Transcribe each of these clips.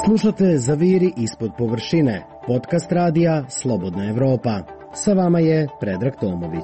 Slušate Zaviri ispod površine, podcast radija Slobodna Evropa. Sa vama je Predrag Tomović.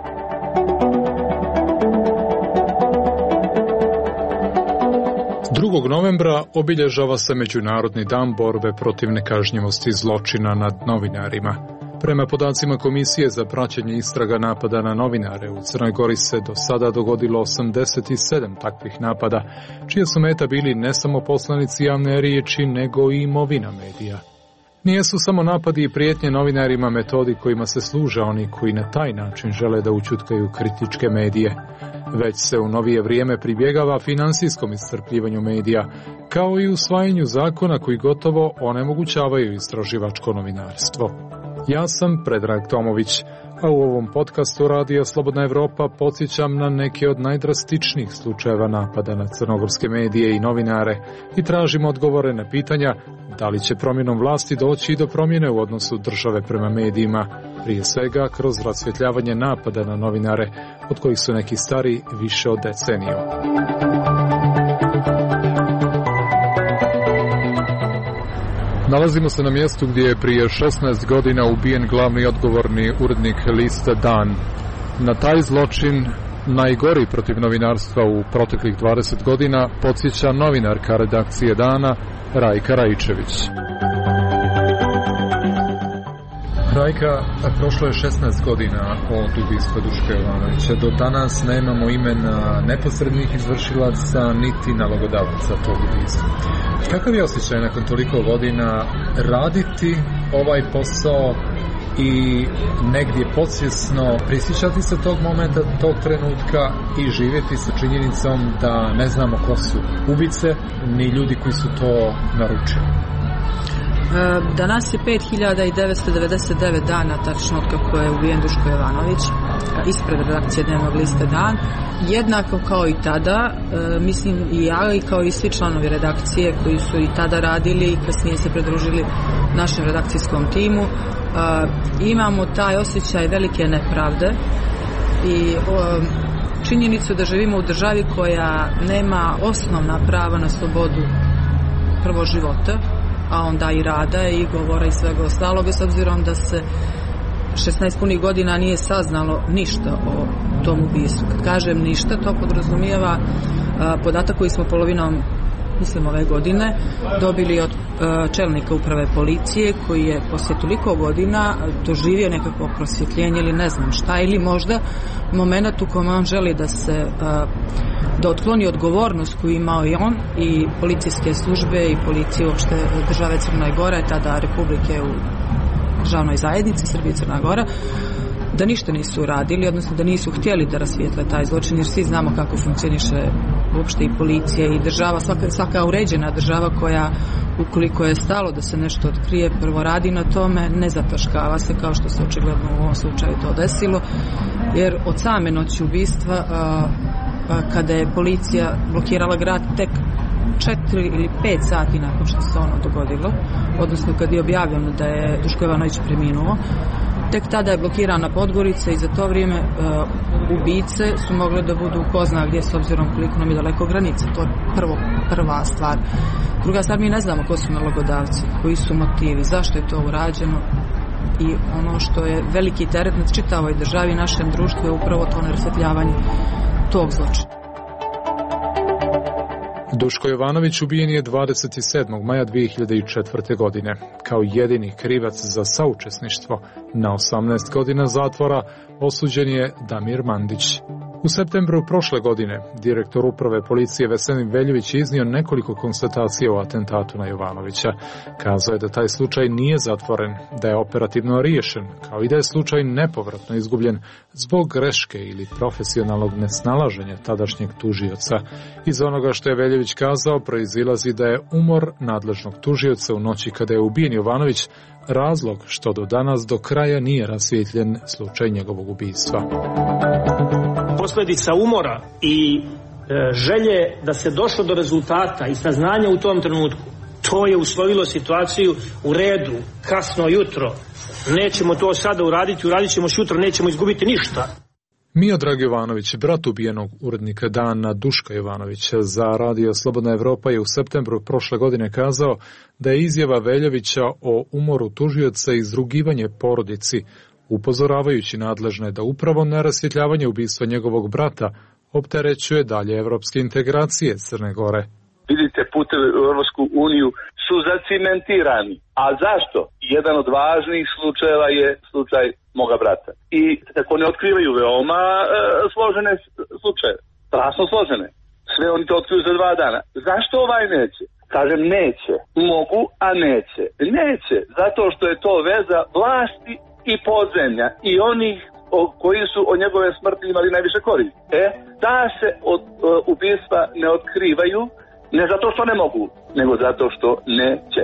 Drugog novembra obilježava se Međunarodni dan borbe protiv nekažnjivosti zločina nad novinarima. Prema podacima Komisije za praćenje istraga napada na novinare, u Crnoj Gori se do sada dogodilo 87 takvih napada, čije su meta bili ne samo poslanici javne riječi, nego i imovina medija. Nijesu samo napadi i prijetnje novinarima metodi kojima se služe oni koji na taj način žele da ućutkaju kritičke medije. Već se u novije vrijeme pribjegava finansijskom iscrpljivanju medija, kao i usvajanju zakona koji gotovo onemogućavaju istraživačko novinarstvo. Ja sam Predrag Tomović, a u ovom podcastu Radija Slobodna Evropa podsjećam na neke od najdrastičnijih slučajeva napada na crnogorske medije i novinare i tražimo odgovore na pitanja da li će promjenom vlasti doći i do promjene u odnosu države prema medijima, prije svega kroz rasvjetljavanje napada na novinare, od kojih su neki stari više od deceniju. Nalazimo se na mjestu gdje je prije 16 godina ubijen glavni odgovorni urednik lista Dan. Na taj zločin, najgori protiv novinarstva u proteklih 20 godina, podsjeća novinarka redakcije Dana, Rajka Raičević. Rajka, prošlo je 16 godina od ubistva Duška Jovanovića. Do danas nemamo imena neposrednih izvršilaca niti nalogodavaca tog ubistva. Kakav je osjećaj nakon toliko godina raditi ovaj posao i negdje podsvjesno prisjećati se tog momenta, tog trenutka i živjeti sa činjenicom da ne znamo ko su ubice ni ljudi koji su to naručili? Danas je 5999 dana tačno od kako je ubijen Duško Jovanović ispred redakcije dnevnog lista Dan. Jednako kao i tada, mislim i ja i kao i svi članovi redakcije koji su i tada radili i kasnije se pridružili našem redakcijskom timu, imamo taj osjećaj velike nepravde i činjenicu da živimo u državi koja nema osnovna prava na slobodu prvo života, a onda i rada i govora i svega ostaloga, s obzirom da se 16 punih godina nije saznalo ništa o tom ubistvu. Kad kažem ništa, to podrazumijeva podatak koji smo polovinom, mislim, ove godine dobili od čelnika uprave policije, koji je poslije toliko godina doživio nekako prosvjetljenje ili ne znam šta, ili možda moment u kojem on želi da otkloni odgovornost koju imao i on i policijske službe i policije uopšte države Crne Gore, tada Republike u državnoj zajednici Srbije i Crna Gora, da ništa nisu uradili, odnosno da nisu htjeli da rasvijetle taj zločin, jer svi znamo kako funkcioniše uopšte i policija i država, svaka uređena država koja, ukoliko je stalo da se nešto otkrije, prvo radi na tome, ne zataškava se, kao što se očigledno u ovom slučaju to desilo, jer od same noći ubistva, kada je policija blokirala grad tek 4 ili 5 sati nakon što se ono dogodilo, odnosno kad je objavljeno da je Duško Jovanović preminuo, tek tada je blokirana Podgorica i za to vrijeme ubice su mogle da budu ko zna gdje, s obzirom koliko nam je daleko granice. To je prva stvar. Druga stvar, mi ne znamo ko su nalogodavci, koji su motivi, zašto je to urađeno, i ono što je veliki teret nad čitavoj državi i našem društvu je upravo to rasvjetljavanje tog zločina. Duško Jovanović ubijen je 27. maja 2004. godine. Kao jedini krivac za saučesništvo na 18 godina zatvora osuđen je Damir Mandić. U septembru prošle godine direktor uprave policije Veselin Veljović je iznio nekoliko konstatacija o atentatu na Jovanovića. Kazao je da taj slučaj nije zatvoren, da je operativno riješen, kao i da je slučaj nepovratno izgubljen zbog greške ili profesionalnog nesnalaženja tadašnjeg tužioca. Iz onoga što je Veljović kazao proizilazi da je umor nadležnog tužioca u noći kada je ubijen Jovanović razlog što do danas do kraja nije rasvijetljen slučaj njegovog ubistva. Posljedica umora i želje da se došlo do rezultata i saznanja u tom trenutku, to je uslovilo situaciju u redu, kasno jutro, nećemo to sada uraditi, uradit ćemo sutra, nećemo izgubiti ništa. Miodrag Jovanović, brat ubijenog urednika Dana Duška Jovanovića za Radio Slobodna Evropa, je u septembru prošle godine kazao da je izjava Veljovića o umoru tužioca izrugivanje porodici, upozoravajući nadležne da upravo nerasvjetljavanje ubistva njegovog brata opterećuje dalje evropske integracije Crne Gore. Vidite, putevi u Europsku uniju su zacimentirani. A zašto? Jedan od važnih slučajeva je slučaj moga brata. I tako ne otkrivaju veoma složene slučajeve. Strašno složene. Sve oni to otkriju za 2 dana. Zašto ovaj neće? Kažem neće. Mogu, a neće. Neće. Zato što je to veza vlasti i podzemlja. I onih koji su od njegove smrti imali najviše koristi. Da se od ubistva ne otkrivaju, ne zato što ne mogu, nego zato što neće.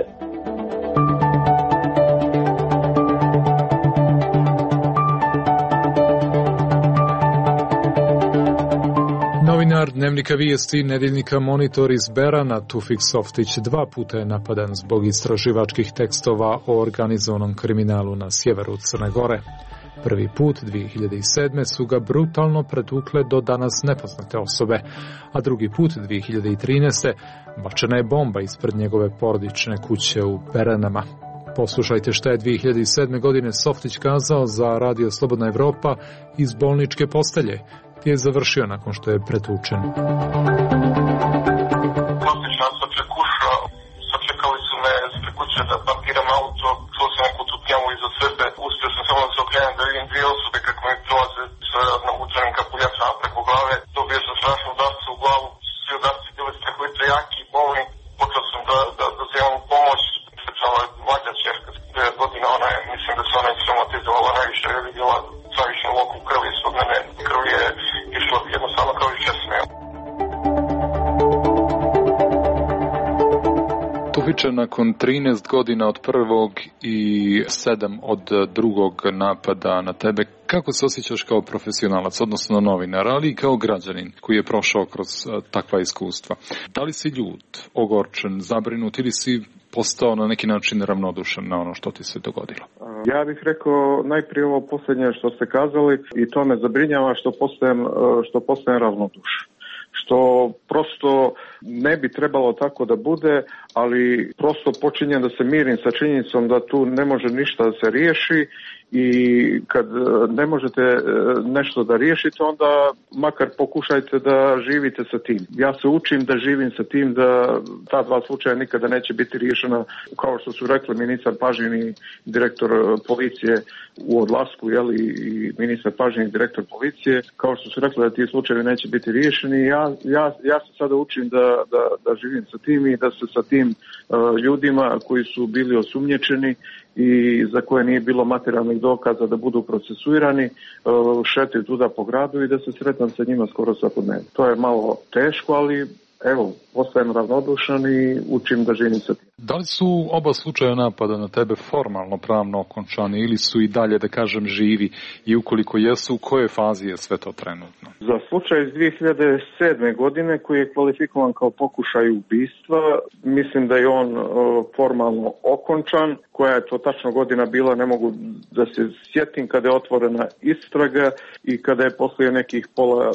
Novinar Dnevnika Vijesti, nedeljnika Monitor iz Berana, Tufik Softić 2 puta je napadan zbog istraživačkih tekstova o organizovanom kriminalu na sjeveru Crne Gore. Prvi put 2007. su ga brutalno pretukle do danas nepoznate osobe, a drugi put 2013. bačena je bomba ispred njegove porodične kuće u Beranama. Poslušajte šta je 2007. godine Softić kazao za Radio Slobodna Evropa iz bolničke postelje, gdje je završio nakon što je pretučen. Sačekali su me ispred kuće da parkiram auto, čuo sam neku tutnjavu iza sebe, uspio sam samo da se okrenem da vidim 2 osobe kako mi prolaze sa navučenim kapuljačama preko glave. Dobio sam strašnu udarcu u glavu, svi udarci bili strahovito jaki i bolni. Počeo sam da zajemam pomoć. Pričala je mlađa čerka, 9 godina, mislim da se ona traumatizovala najviše, jer je vidjela stravičnu loku krvi ispod mene. Krv je išla jednostavno kao i česme. Tufiče, nakon 13 godina od prvog i 7 od drugog napada na tebe, kako se osjećaš kao profesionalac, odnosno novinar, ali i kao građanin koji je prošao kroz takva iskustva? Da li si ljut, ogorčen, zabrinut ili si postao na neki način ravnodušan na ono što ti se dogodilo? Ja bih rekao najprije ovo posljednje što ste kazali i to me zabrinjava što postajem ravnodušan. Što prosto ne bi trebalo tako da bude, ali prosto počinjem da se mirim sa činjenicom da tu ne može ništa da se riješi i kad ne možete nešto da riješite, onda makar pokušajte da živite sa tim. Ja se učim da živim sa tim, da ta 2 slučaja nikada neće biti riješena, kao što su rekli ministar Pažin i direktor policije u odlasku, i ministar Pažin i direktor policije, kao što su rekli da ti slučajevi neće biti riješeni. Ja se sada učim da živim sa tim i da se sa tim ljudima koji su bili osumnjičeni i za koje nije bilo materijalnih dokaza da budu procesuirani, šetaju tuda po gradu i da se sretnem sa njima skoro svakodnevno. To je malo teško, ali evo, ostajem ravnodušan i učim da živim sa tim. Da li su oba slučaja napada na tebe formalno pravno okončani ili su i dalje, da kažem, živi, i ukoliko jesu, u kojoj fazi je sve to trenutno? Za slučaj iz 2007. godine koji je kvalifikovan kao pokušaj ubistva, mislim da je on formalno okončan. Koja je to tačno godina bila, ne mogu da se sjetim, kada je otvorena istraga i kada je poslije nekih pola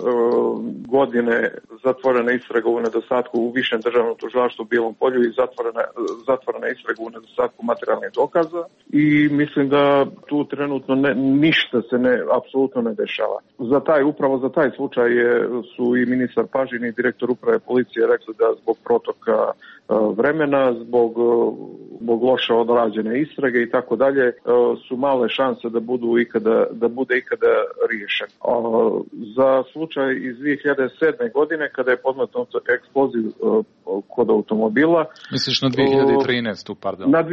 godine zatvorena istraga u nedostatku u Višem državnom tužilaštvu u Bijelom Polju i zatvorena istraga u nedostatku materijalnih dokaza i mislim da tu trenutno ništa se apsolutno ne dešava. Upravo za taj slučaj su i ministar Pažin i direktor uprave policije rekli da zbog protoka vremena, zbog loše odrađene istrage i tako dalje, su male šanse da bude ikada riješen. Za slučaj iz 2007. godine kada je podmetnut eksploziv kod automobila. Misliš na 2013. pardon? Na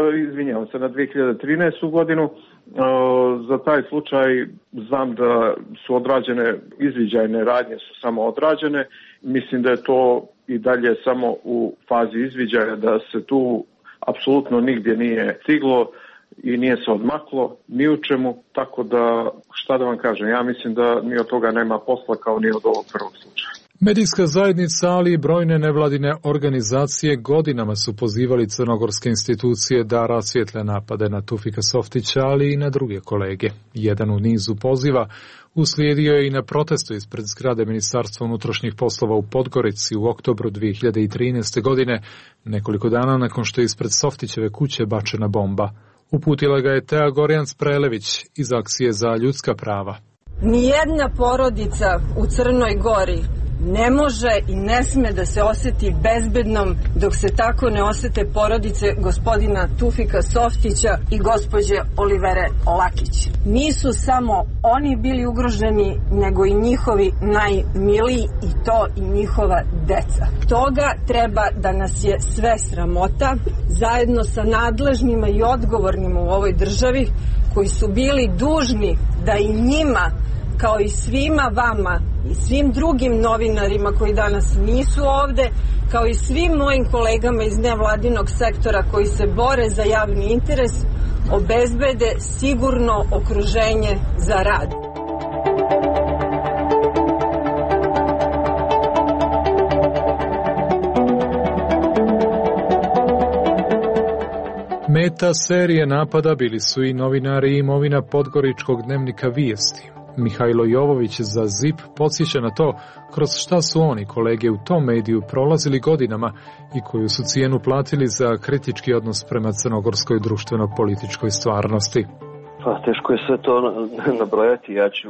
2013. godinu. Za taj slučaj znam da su odrađene izviđajne radnje, su samo odrađene. Mislim da je to i dalje samo u fazi izviđaja, da se tu apsolutno nigdje nije stiglo i nije se odmaklo ni u čemu, tako da šta da vam kažem, ja mislim da ni od toga nema posla kao ni od ovog prvog slučaja. Medijska zajednica, ali i brojne nevladine organizacije godinama su pozivali crnogorske institucije da rasvijetle napade na Tufika Softića, ali i na druge kolege. Jedan u nizu poziva Uslijedio je i na protestu ispred zgrade Ministarstva unutrašnjih poslova u Podgorici u oktobru 2013. godine, nekoliko dana nakon što je ispred Softićeve kuće bačena bomba. Uputila ga je Tea Gorjanac-Prelević iz Akcije za ljudska prava. Nijedna porodica u Crnoj Gori ne može i ne sme da se osjeti bezbednom dok se tako ne osjete porodice gospodina Tufika Softića i gospođe Olivere Lakić. Nisu samo oni bili ugroženi, nego i njihovi najmiliji i to i njihova deca. Toga treba da nas je sve sramota, zajedno sa nadležnima i odgovornima u ovoj državi, koji su bili dužni da i njima, kao i svima vama i svim drugim novinarima koji danas nisu ovde, kao i svim mojim kolegama iz nevladinog sektora koji se bore za javni interes, obezbede sigurno okruženje za rad. Meta serije napada bili su i novinari i imovina podgoričkog dnevnika Vijesti. Mihajlo Jovović za ZIP podsjeća na to kroz šta su oni, kolege u tom mediju, prolazili godinama i koju su cijenu platili za kritički odnos prema crnogorskoj društveno-političkoj stvarnosti. Pa, teško je sve to nabrojati.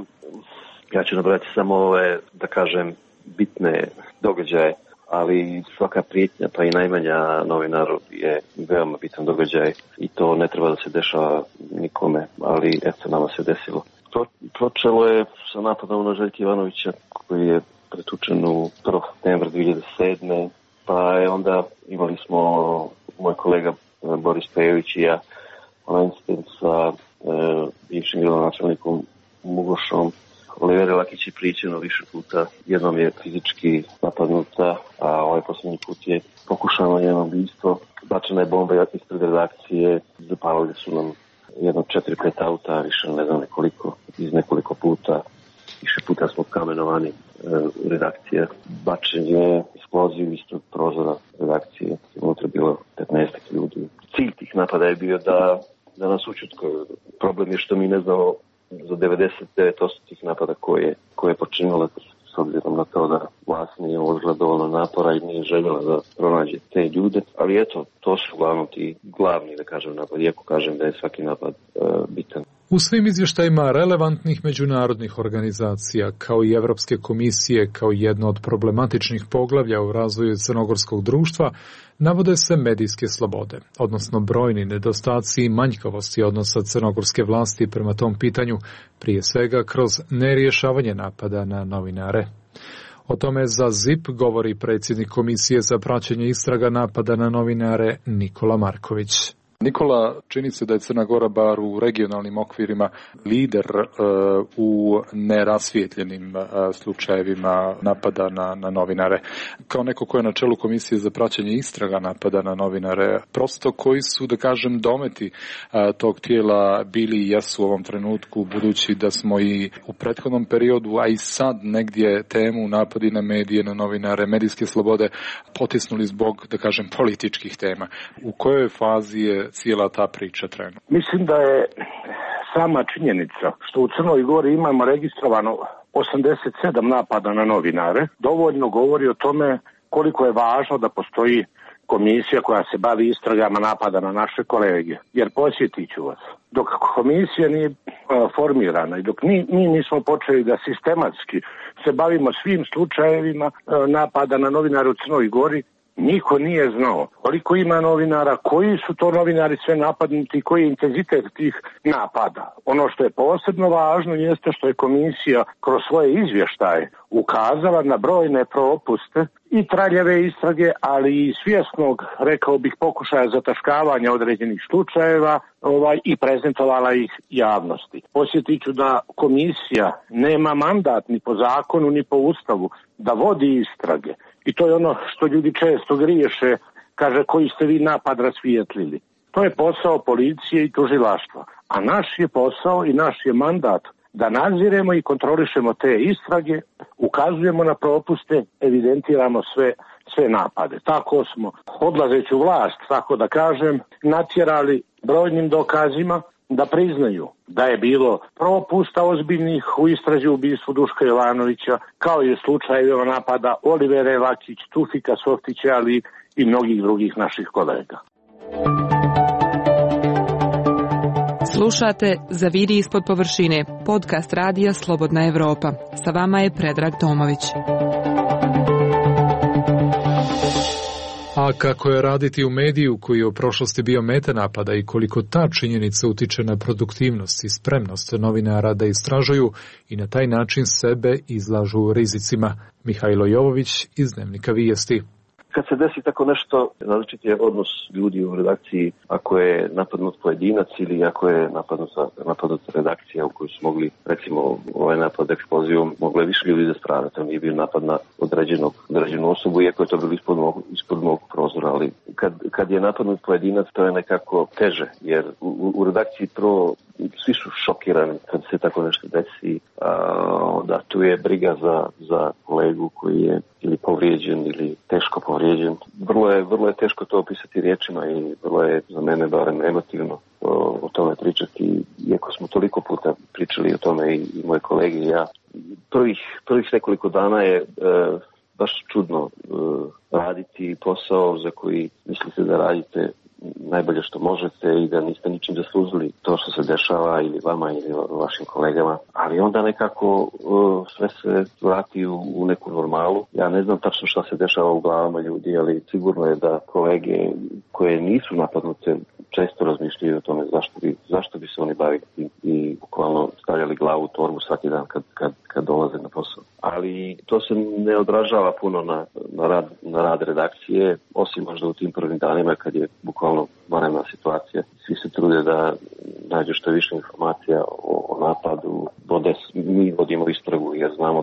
Ja ću nabrojati samo ove, da kažem, bitne događaje, ali svaka prijetnja, pa i najmanja novinaru je veoma bitan događaj i to ne treba da se dešava nikome, ali eto, nama se desilo. Počelo je sa napadom na Željka Ivanovića koji je pretučen u 1. septembra 2007. Pa je onda imali smo moj kolega Boris Pejović i ja onaj incident sa bivšim gradonačelnikom Mugošom. Olivera Lakić je prijeđeno više puta, jednom je fizički napadnuta, a ovaj posljednji put je pokušano njeno ubistvo. Bačena je bomba ispred redakcije, zapalili su nam jedno 4-5 auta, više ne znam nekoliko, iz nekoliko puta. Više puta smo kamenovani u redakcije. Bačen je eksploziv ispred prozora redakcije. Unutra bilo 15 ljudi. Cilj tih napada je bio da nas učutkaju. Problem je što mi ne znamo za 99% tih napada koje je počinila, s obzirom na to da vlast nije uložila dovoljno napora i nije željela da pronađe te ljude. Ali eto, to su uglavnom ti glavni, da kažem, napad, iako kažem da je svaki napad bitan. U svim izvještajima relevantnih međunarodnih organizacija, kao i Evropske komisije, kao jedno od problematičnih poglavlja u razvoju crnogorskog društva, navode se medijske slobode, odnosno brojni nedostaci i manjkavosti odnosa crnogorske vlasti prema tom pitanju, prije svega kroz nerješavanje napada na novinare. O tome za ZIP govori predsjednik Komisije za praćenje istraga napada na novinare Nikola Marković. Nikola, čini se da je Crna Gora bar u regionalnim okvirima lider u nerasvijetljenim slučajevima napada na novinare. Kao neko ko je na čelu Komisije za praćenje istraga napada na novinare, prosto koji su, da kažem, dometi tog tijela bili i jesu u ovom trenutku, budući da smo i u prethodnom periodu, a i sad negdje temu napadi na medije, na novinare, medijske slobode potisnuli zbog, da kažem, političkih tema. U kojoj fazi je cijela ta priča trenutno? Mislim da je sama činjenica što u Crnoj Gori imamo registrovano 87 napada na novinare dovoljno govori o tome koliko je važno da postoji komisija koja se bavi istragama napada na naše kolege. Jer podsjetit ću vas, dok komisija nije formirana i dok mi nismo počeli da sistematski se bavimo svim slučajevima napada na novinare u Crnoj Gori, niko nije znao koliko ima novinara, koji su to novinari sve napadnuti, koji je intenzitet tih napada. Ono što je posebno važno jeste što je komisija kroz svoje izvještaje ukazala na brojne propuste i traljave istrage, ali i svjesnog, rekao bih, pokušaja zataškavanja određenih slučajeva i prezentovala ih javnosti. Posjetit ću da komisija nema mandat ni po zakonu ni po ustavu da vodi istrage. I to je ono što ljudi često griješe, kaže koji ste vi napad rasvijetlili. To je posao policije i tužilaštva. A naš je posao i naš je mandat da nadziremo i kontrolišemo te istrage, ukazujemo na propuste, evidentiramo sve napade. Tako smo, odlazeći u vlast, tako da kažem, natjerali brojnim dokazima da priznaju da je bilo propusta ozbiljnih u istrazi ubistvu Duška Jovanovića, kao i slučajeva napada Olivere Lakić, Tufika Softića, ali i mnogih drugih naših kolega. Slušate Zaviri ispod površine, podcast radija Slobodna Evropa. Sa vama je Predrag Tomović. A kako je raditi u mediju koji je u prošlosti bio meta napada i koliko ta činjenica utiče na produktivnost i spremnost novinara da istražuju i na taj način sebe izlažu rizicima. Mihajlo Jovović iz Dnevnika Vijesti. Kad se desi tako nešto, različit je odnos ljudi u redakciji, ako je napadnut pojedinac ili ako je napadnuta redakcija u kojoj su mogli, recimo, ovaj napad eksplozivom, moglo je više ljudi da strada. To nije bio napad na određenu osobu, iako je to bilo ispod mog prozora, ali kad je napadnut pojedinac, to je nekako teže, jer u redakciji prvo svi su šokirani kad se tako nešto desi, da tu je briga za kolegu koji je ili povrijeđen ili teško povrijeđen. Vrlo je teško to opisati riječima i vrlo je za mene barem emotivno o tome pričati, iako smo toliko puta pričali o tome i moje kolege i ja. Prvih nekoliko dana je baš čudno raditi posao za koji mislite da radite najbolje što možete i da niste ničim zaslužili to što se dešava ili vama ili vašim kolegama. Ali onda nekako sve se vrati u neku normalu. Ja ne znam tačno šta se dešava u glavama ljudi, ali sigurno je da kolege koje nisu napadnute često razmišljaju o tome zašto bi se oni bavili i bukvalno stavljali glavu u torbu svaki dan kad dolaze na posao. Ali to se ne odražava puno na rad redakcije, osim možda u tim prvim danima kad je bukvalno vanredna situacija. Svi se trude da nađu što više informacija o napadu. Mi vodimo istragu jer znamo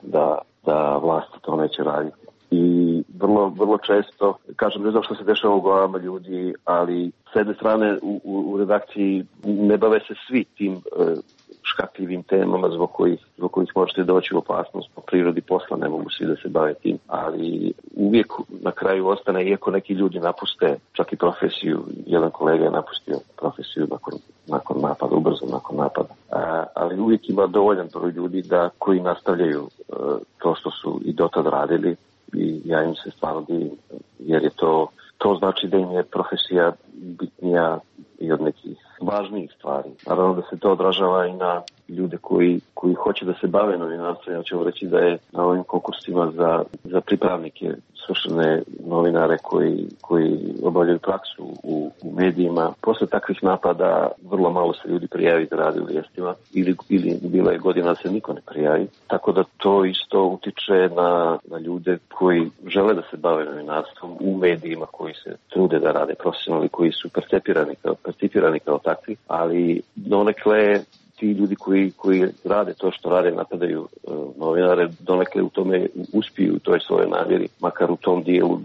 da vlast to neće raditi. I vrlo često, kažem, ne znam što se dešava u glavama ljudi, ali s jedne strane u redakciji ne bave se svi tim škakljivim temama zbog kojih možete doći u opasnost po prirodi posla, ne mogu svi da se bave tim, ali uvijek na kraju ostane, iako neki ljudi napuste čak i profesiju, jedan kolega je napustio profesiju nakon napada, ubrzo nakon napada, ali uvijek ima dovoljan broj ljudi koji nastavljaju to što su i dotad radili i ja im se stvarno divim, jer je to znači da im je profesija bitnija i od nekih važnijih stvari. Naravno da se to odražava i na ljude koji hoće da se bave novinarstvom. Ja ću reći da je na ovim konkursima za pripravnike svršene novinare koji obavljaju praksu u medijima. Posle takvih napada vrlo malo se ljudi prijavi da rade u vijestima ili bila je godina da se niko ne prijavi. Tako da to isto utiče na ljude koji žele da se bave novinarstvom u medijima, koji se trude da rade profesionalno, koji su percipirani kao takvi, ali donekle ti ljudi koji rade to što rade, napadaju novinare, donekle u tome uspiju u toj svojoj namjeri, makar u tom dijelu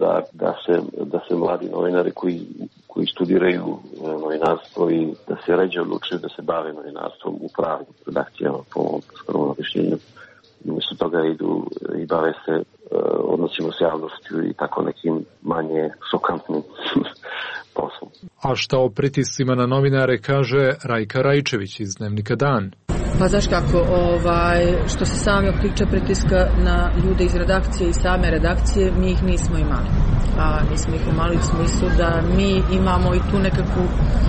da se mladi novinari koji studiraju novinarstvo i da se ređe odlučuju da se bave novinarstvom u pravim redakcijama po ovom skromnom objašnjenju. Umjesto toga idu i bave se odnosima s javnošću i tako nekim manje šokantnim poslom. A šta o pritiscima na novinare kaže Rajka Rajčević iz Dnevnika Dan? Pa znaš kako, što se samog tiče pritiska na ljude iz redakcije i same redakcije, mi ih nismo imali. Nismo ih imali u smislu da mi imamo i tu nekakvu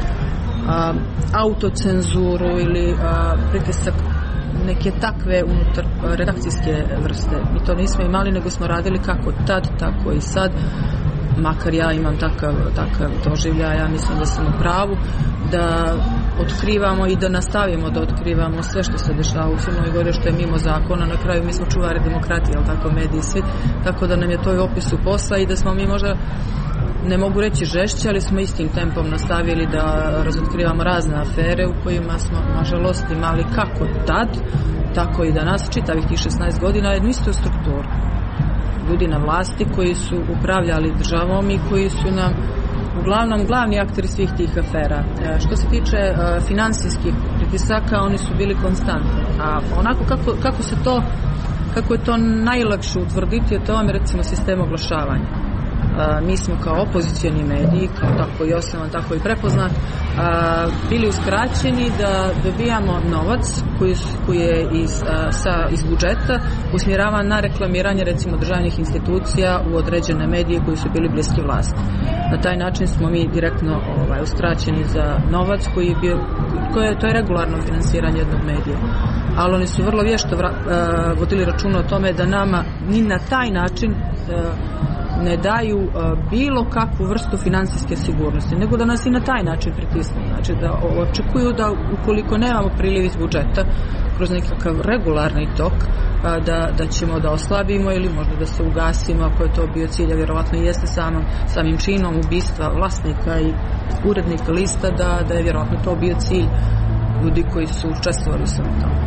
autocenzuru ili pritisak neke takve unutar redakcijske vrste. Mi to nismo imali, nego smo radili kako tad, tako i sad. Makar ja imam takav doživljaj, ja mislim da sam u pravu, da otkrivamo i da nastavimo da otkrivamo sve što se dešava u Crnoj Gori, što je mimo zakona. Na kraju mi smo čuvari demokratije, ali tako mediji svi, tako da nam je to i opisu posla i da smo mi možda, ne mogu reći žešće, ali smo istim tempom nastavili da razotkrivamo razne afere u kojima smo, nažalost, imali kako tad, tako i danas, čitavih tih 16 godina, jednu istu strukturu. Ljudi na vlasti koji su upravljali državom i koji su nam uglavnom glavni akteri svih tih afera. Što se tiče finansijskih pritisaka, oni su bili konstantni. A onako kako je to najlakše utvrditi, to vam je recimo sistem oglašavanja. mi smo kao opozicioni mediji, kao tako i osnovan, tako i prepoznat, bili uskraćeni da dobijamo novac koji je iz budžeta usmjeravan na reklamiranje recimo državnih institucija u određene medije koji su bili bliski vlasti. Na taj način smo mi direktno uskraćeni za novac to je regularno finansiranje jednog medija. Ali oni su vrlo vješto vodili računa o tome da nama ni na taj način ne daju bilo kakvu vrstu financijske sigurnosti, nego da nas i na taj način pritisnu. Znači da očekuju da ukoliko nemamo priliv iz budžeta kroz nekakav regularni tok, da ćemo da oslabimo ili možda da se ugasimo ako je to bio cilj, a vjerovatno jeste samim činom ubistva vlasnika i urednika lista, da je vjerovatno to bio cilj ljudi koji su učestvovali sa tome.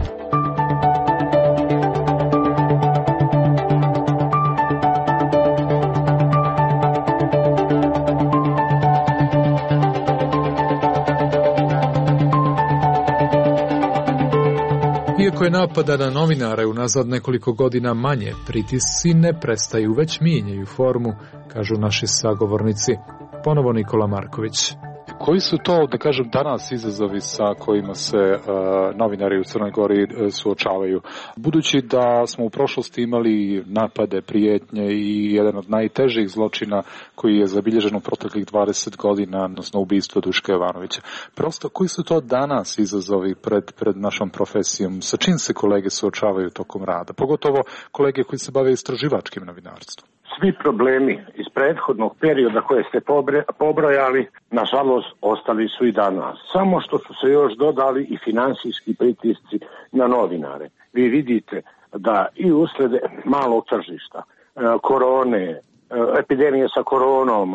Iako je napada na novinare unazad nekoliko godina manje, pritisci ne prestaju, već mijenjaju formu, kažu naši sagovornici. Ponovo Nikola Marković. Koji su to, da kažem, danas izazovi sa kojima se novinari u Crnoj Gori suočavaju? Budući da smo u prošlosti imali napade, prijetnje i jedan od najtežih zločina koji je zabilježen u proteklih 20 godina, odnosno ubistvo Duška Jovanovića. Prosto, koji su to danas izazovi pred našom profesijom? Sa čim se kolege suočavaju tokom rada? Pogotovo kolege koji se bave istraživačkim novinarstvom. Svi problemi iz prethodnog perioda koje ste pobrojali, nažalost, ostali su i danas. Samo što su se još dodali i finansijski pritisci na novinare. Vi vidite da i uslijed malog tržišta, korone, epidemije sa koronom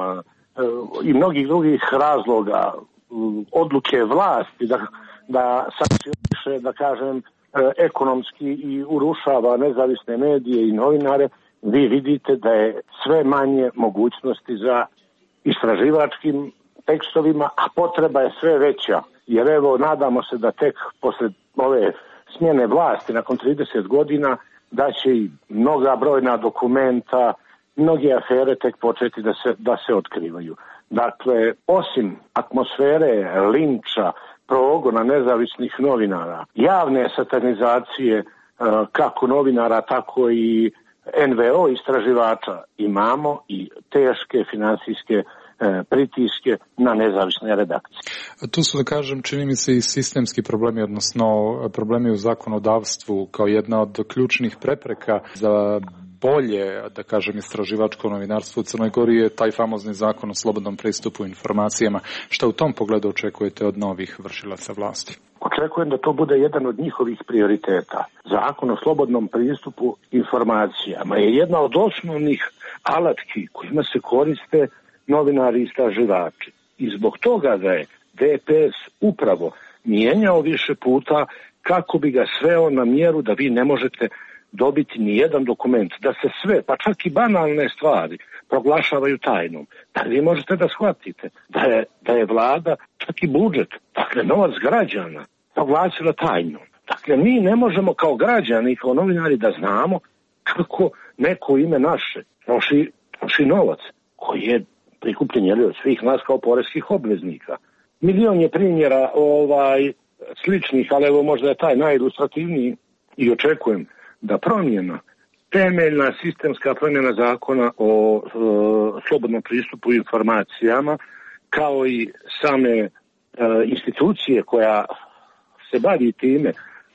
i mnogih drugih razloga, odluke vlasti da sankcioniše, da kažem, ekonomski i urušava nezavisne medije i novinare, vi vidite da je sve manje mogućnosti za istraživačkim tekstovima, a potreba je sve veća. Jer evo, nadamo se da tek posle ove smjene vlasti, nakon 30 godina, da će i mnoga brojna dokumenta, mnoge afere tek početi da se otkrivaju. Dakle, osim atmosfere linča, progona nezavisnih novinara, javne satanizacije kako novinara, tako i NVO istraživača, imamo i teške finansijske pritiske na nezavisne redakcije. Tu su, da kažem, čini mi se i sistemski problemi, odnosno problemi u zakonodavstvu kao jedna od ključnih prepreka za bolje, da kažem, istraživačko novinarstvo u Crnoj Gori je taj famozni zakon o slobodnom pristupu informacijama. Šta u tom pogledu očekujete od novih vršilaca vlasti? Očekujem da to bude jedan od njihovih prioriteta. Zakon o slobodnom pristupu informacijama je jedna od osnovnih alatki kojima se koriste novinari i istraživači. I zbog toga da je DPS upravo mijenjao više puta kako bi ga sveo na mjeru da vi ne možete dobiti ni jedan dokument, da se sve, pa čak i banalne stvari, proglašavaju tajnom. Da vi možete da shvatite da je vlada, čak i budžet, dakle novac građana, proglasila tajnom. Dakle, mi ne možemo kao građani, kao novinari da znamo kako neko ime naše troši novac koji je prikupljen od svih nas kao poreskih obveznika. Milion je primjera sličnih, ali evo možda je taj najilustrativniji i očekujem da promjena, temeljna sistemska promjena zakona o slobodnom pristupu informacijama, kao i same institucije koja se bavi time,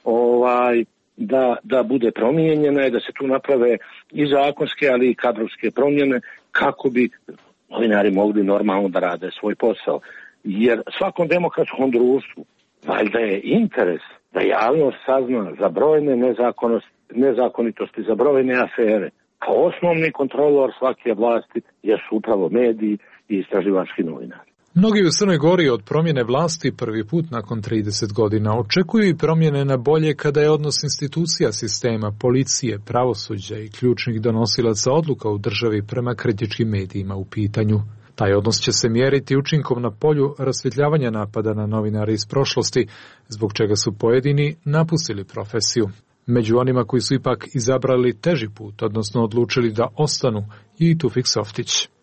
da bude promijenjena i da se tu naprave i zakonske, ali i kadrovske promjene kako bi novinari mogli normalno da rade svoj posao. Jer svakom demokratskom društvu valjda je interes da javnost sazna za brojne nezakonitosti, za brojne afere. Kao osnovni kontrolor svake vlasti jesu upravo mediji i istraživački novinari. Mnogi u Crnoj Gori od promjene vlasti prvi put nakon 30 godina očekuju i promjene na bolje kada je odnos institucija sistema, policije, pravosuđa i ključnih donosilaca odluka u državi prema kritičkim medijima u pitanju. Taj odnos će se mjeriti učinkom na polju rasvjetljavanja napada na novinare iz prošlosti, zbog čega su pojedini napustili profesiju. Među onima koji su ipak izabrali teži put, odnosno odlučili da ostanu, i Tufik Softić.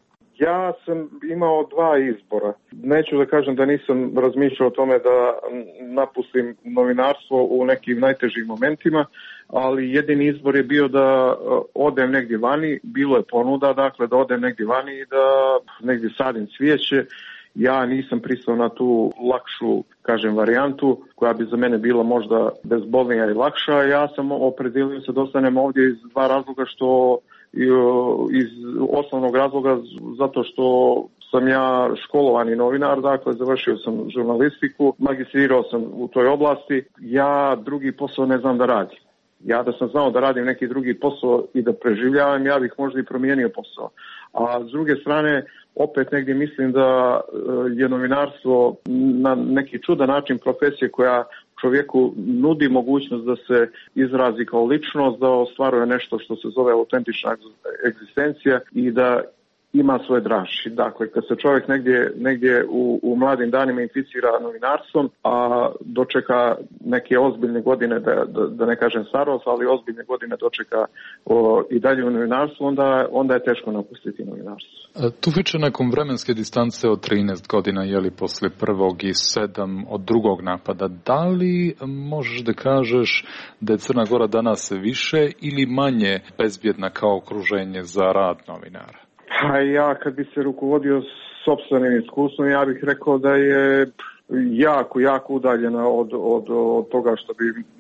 Ja sam imao dva izbora. Neću da kažem da nisam razmišljao o tome da napustim novinarstvo u nekim najtežim momentima, ali jedini izbor je bio da odem negdje vani, bilo je ponuda, dakle da odem negdje vani i da negdje sadim cvijeće. Ja nisam pristao na tu lakšu, kažem, varijantu koja bi za mene bila možda bezbolnija i lakša. Ja sam opredelio se da ostanem ovdje iz dva razloga, što iz osnovnog razloga zato što sam ja školovani novinar, dakle završio sam žurnalistiku, magistrirao sam u toj oblasti. Ja drugi posao ne znam da radim. Ja da sam znao da radim neki drugi posao i da preživljavam, ja bih možda i promijenio posao. A s druge strane, opet negdje mislim da je novinarstvo na neki čudan način profesije koja čovjeku nudi mogućnost da se izrazi kao ličnost, da ostvaruje nešto što se zove autentična egzistencija i da ima svoje draži. Dakle, kad se čovjek negdje u mladim danima inficira novinarstvom, a dočeka neke ozbiljne godine, da ne kažem starost, ali ozbiljne godine dočeka i dalje u novinarstvu, onda je teško napustiti novinarstvo. Tufiče, nakon vremenske distance od 13 godina, jeli poslije prvog i 7 od drugog napada, da li možeš da kažeš da je Crna Gora danas više ili manje bezbjedna kao okruženje za rad novinara? Pa ja kad bi se rukovodio sopstvenim iskustvom, ja bih rekao da je jako udaljena od toga što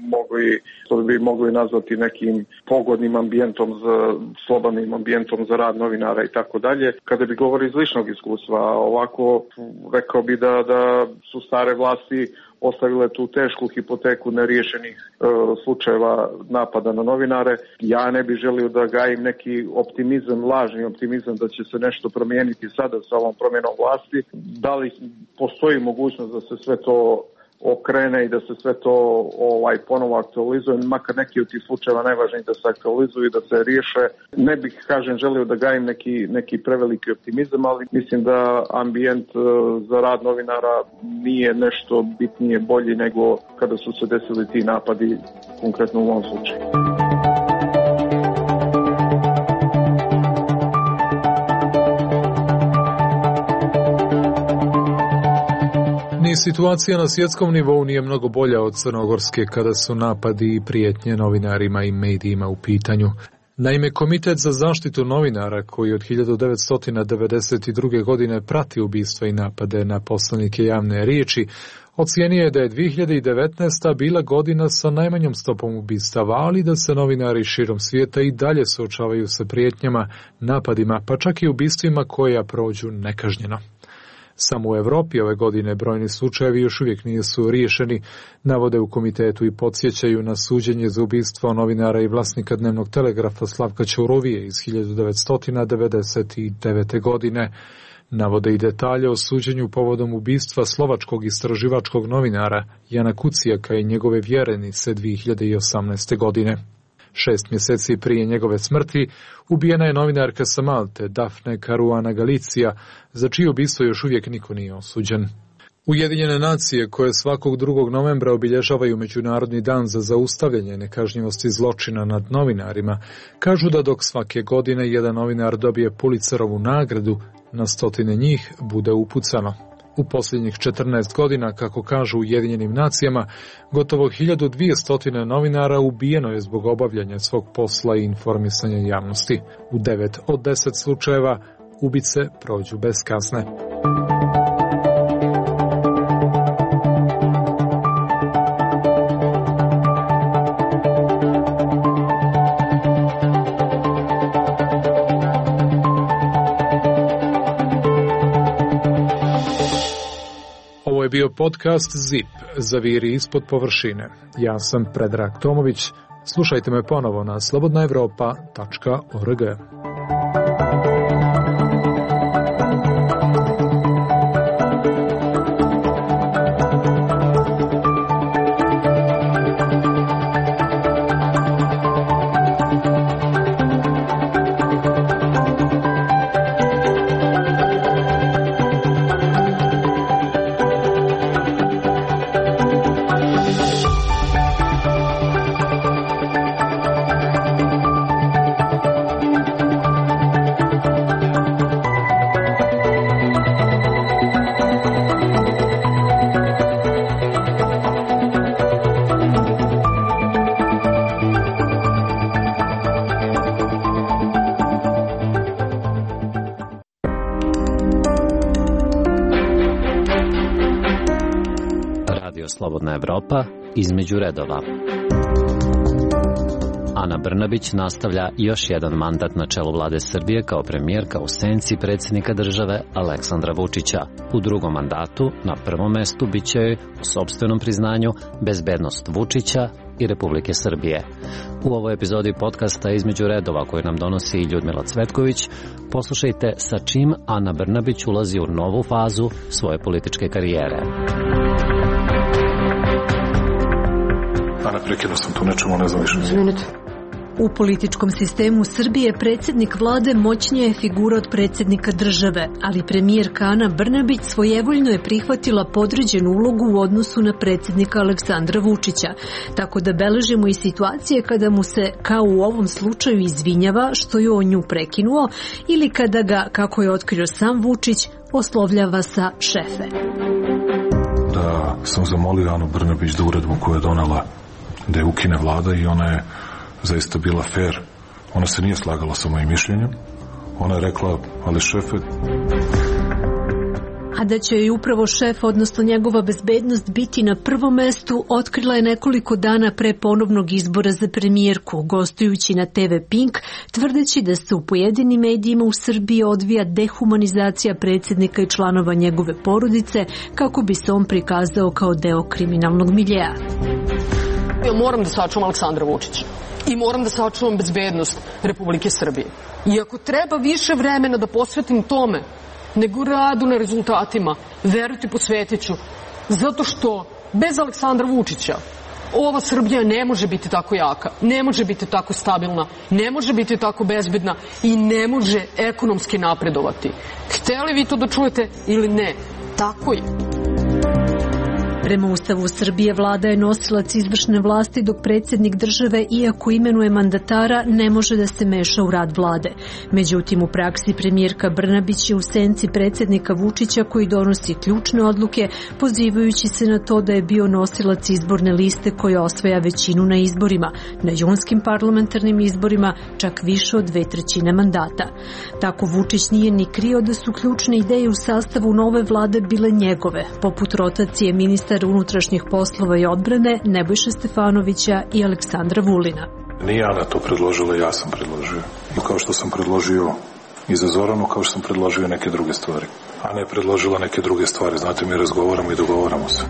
bi mogli nazvati nekim pogodnim ambijentom, slobodnim ambijentom za rad novinara i tako dalje. Kada bi govorio iz ličnog iskustva, ovako rekao bi da su stare vlasti ostavile tu tešku hipoteku neriješenih slučajeva napada na novinare. Ja ne bih želio da gajim neki optimizam, lažni optimizam da će se nešto promijeniti sada sa ovom promjenom vlasti. Da li postoji mogućnost da se sve to okrene i da se sve to ponovo aktualizuje, makar neki od tih slučajeva najvažniji da se aktualizuju i da se riješe. Ne bih, želio da gajim neki preveliki optimizam, ali mislim da ambijent za rad novinara nije nešto bitnije bolji nego kada su se desili ti napadi, konkretno u ovom slučaju. Ni situacija na svjetskom nivou nije mnogo bolja od crnogorske kada su napadi i prijetnje novinarima i medijima u pitanju. Naime, Komitet za zaštitu novinara, koji od 1992. godine prati ubistva i napade na poslanike javne riječi, ocijenio je da je 2019. bila godina sa najmanjom stopom ubistava, ali da se novinari širom svijeta i dalje suočavaju sa prijetnjama, napadima, pa čak i ubistvima koja prođu nekažnjeno. Samo u Europi ove godine brojni slučajevi još uvijek nisu riješeni, navode u komitetu i podsjećaju na suđenje za ubistvo novinara i vlasnika dnevnog telegrafa Slavka Ćurovije iz 1999. godine. Navode i detalje o suđenju povodom ubistva slovačkog istraživačkog novinara Jana Kucijaka i njegove vjerenice 2018. godine. 6 mjeseci prije njegove smrti ubijena je novinarka sa Malte, Daphne Caruana Galizia, za čije ubistvo još uvijek niko nije osuđen. Ujedinjene nacije, koje svakog 2. novembra obilježavaju Međunarodni dan za zaustavljanje nekažnjivosti zločina nad novinarima, kažu da dok svake godine jedan novinar dobije Pulitzerovu nagradu, na stotine njih bude upucano. U posljednjih 14 godina, kako kažu Ujedinjenim nacijama, gotovo 1200 novinara ubijeno je zbog obavljanja svog posla i informisanja javnosti. U 9 od 10 slučajeva ubice prođu bez kazne. Ovo je bio podcast ZIP, Zaviri ispod površine. Ja sam Predrag Tomović. Slušajte me ponovo na slobodnaevropa.org. Radio Slobodna Evropa, između redova. Ana Brnabić nastavlja još jedan mandat na čelu vlade Srbije kao premijerka u senci predsjednika države Aleksandra Vučića. U drugom mandatu na prvom mestu biće joj, u sopstvenom priznanju, bezbednost Vučića i Republike Srbije. U ovoj epizodi podcasta Između redova koju nam donosi Ljudmila Cvetković, poslušajte sa čim Ana Brnabić ulazi u novu fazu svoje političke karijere. Ana, prekinuo sam tu nečemu, ne znam više. Izvinite. U političkom sistemu Srbije predsjednik vlade moćnija je figura od predsjednika države, ali premijerka Ana Brnabić svojevoljno je prihvatila podređenu ulogu u odnosu na predsjednika Aleksandra Vučića, tako da beležimo i situacije kada mu se, kao u ovom slučaju, izvinjava što je on nju prekinuo ili kada ga, kako je otkrio sam Vučić, oslovljava sa šefe. Da sam zamolio Anu Brnabić da uredbu koju je donela da je ukine vlada i ona je zaista bila fair. Ona se nije slagala sa mojim mišljenjem. Ona je rekla, ali šefe... A da će joj upravo šef, odnosno njegova bezbednost, biti na prvom mestu, otkrila je nekoliko dana pre ponovnog izbora za premijerku, gostujući na TV Pink, tvrdeći da se u pojedinim medijima u Srbiji odvija dehumanizacija predsjednika i članova njegove porodice, kako bi se on prikazao kao deo kriminalnog miljea. Ja moram da sačuvam Aleksandra Vučića i moram da sačuvam bezbednost Republike Srbije. I ako treba više vremena da posvetim tome nego radu na rezultatima, verujte, posvetit ću. Zato što bez Aleksandra Vučića ova Srbija ne može biti tako jaka, ne može biti tako stabilna, ne može biti tako bezbedna i ne može ekonomski napredovati. Hteli vi to da čujete ili ne? Tako je. Prema Ustavu Srbije, vlada je nosilac izvršne vlasti, dok predsjednik države, iako imenuje mandatara, ne može da se meša u rad vlade. Međutim, u praksi premijerka Brnabić je u senci predsjednika Vučića, koji donosi ključne odluke, pozivajući se na to da je bio nosilac izborne liste koja osvaja većinu na izborima, na junskim parlamentarnim izborima čak više od 2/3 mandata. Tako Vučić nije ni krio da su ključne ideje u sastavu nove vlade bile njegove, poput rotacije ministra unutrašnjih poslova i odbrane Nebojše Stefanovića i Aleksandra Vulina. Nije Ana to predložila, ja sam predložio. I kao što sam predložio i za Zoranu, kao što sam predložio neke druge stvari. Ana je predložila neke druge stvari, znate, mi razgovaramo i dogovaramo se.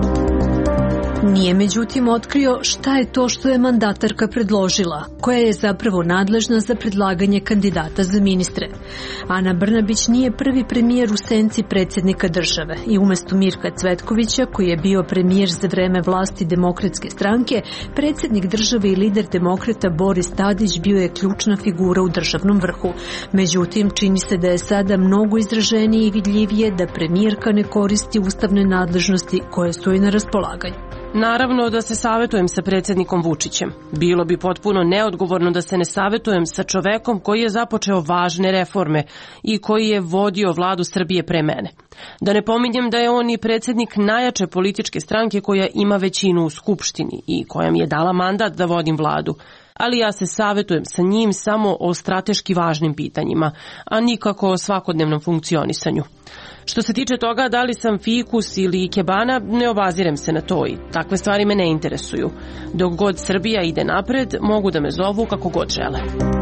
Nije međutim otkrio šta je to što je mandatarka predložila, koja je zapravo nadležna za predlaganje kandidata za ministre. Ana Brnabić nije prvi premijer u senci predsjednika države i umjesto Mirka Cvetkovića, koji je bio premijer za vreme vlasti Demokratske stranke, predsjednik države i lider demokrata Boris Tadić bio je ključna figura u državnom vrhu. Međutim, čini se da je sada mnogo izraženije i vidljivije da premijerka ne koristi ustavne nadležnosti koje su joj na raspolaganju. Naravno da se savjetujem sa predsjednikom Vučićem. Bilo bi potpuno neodgovorno da se ne savjetujem sa čovekom koji je započeo važne reforme i koji je vodio vladu Srbije pre mene. Da ne pominjem da je on i predsjednik najjače političke stranke koja ima većinu u Skupštini i koja mi je dala mandat da vodim vladu. Ali ja se savjetujem sa njim samo o strateški važnim pitanjima, a nikako o svakodnevnom funkcionisanju. Što se tiče toga da li sam fikus ili ikebana, ne obazirem se na to i takve stvari me ne interesuju. Dok god Srbija ide napred, mogu da me zovu kako god žele.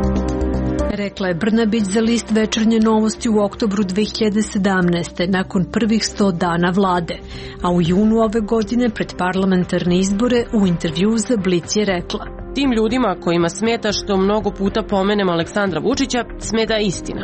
Rekla je Brnabić za list Večernje novosti u oktobru 2017. nakon prvih 100 dana vlade, a u junu ove godine pred parlamentarne izbore u intervjuu za Blic je rekla: tim ljudima kojima smeta što mnogo puta pomenem Aleksandra Vučića, smeta istina.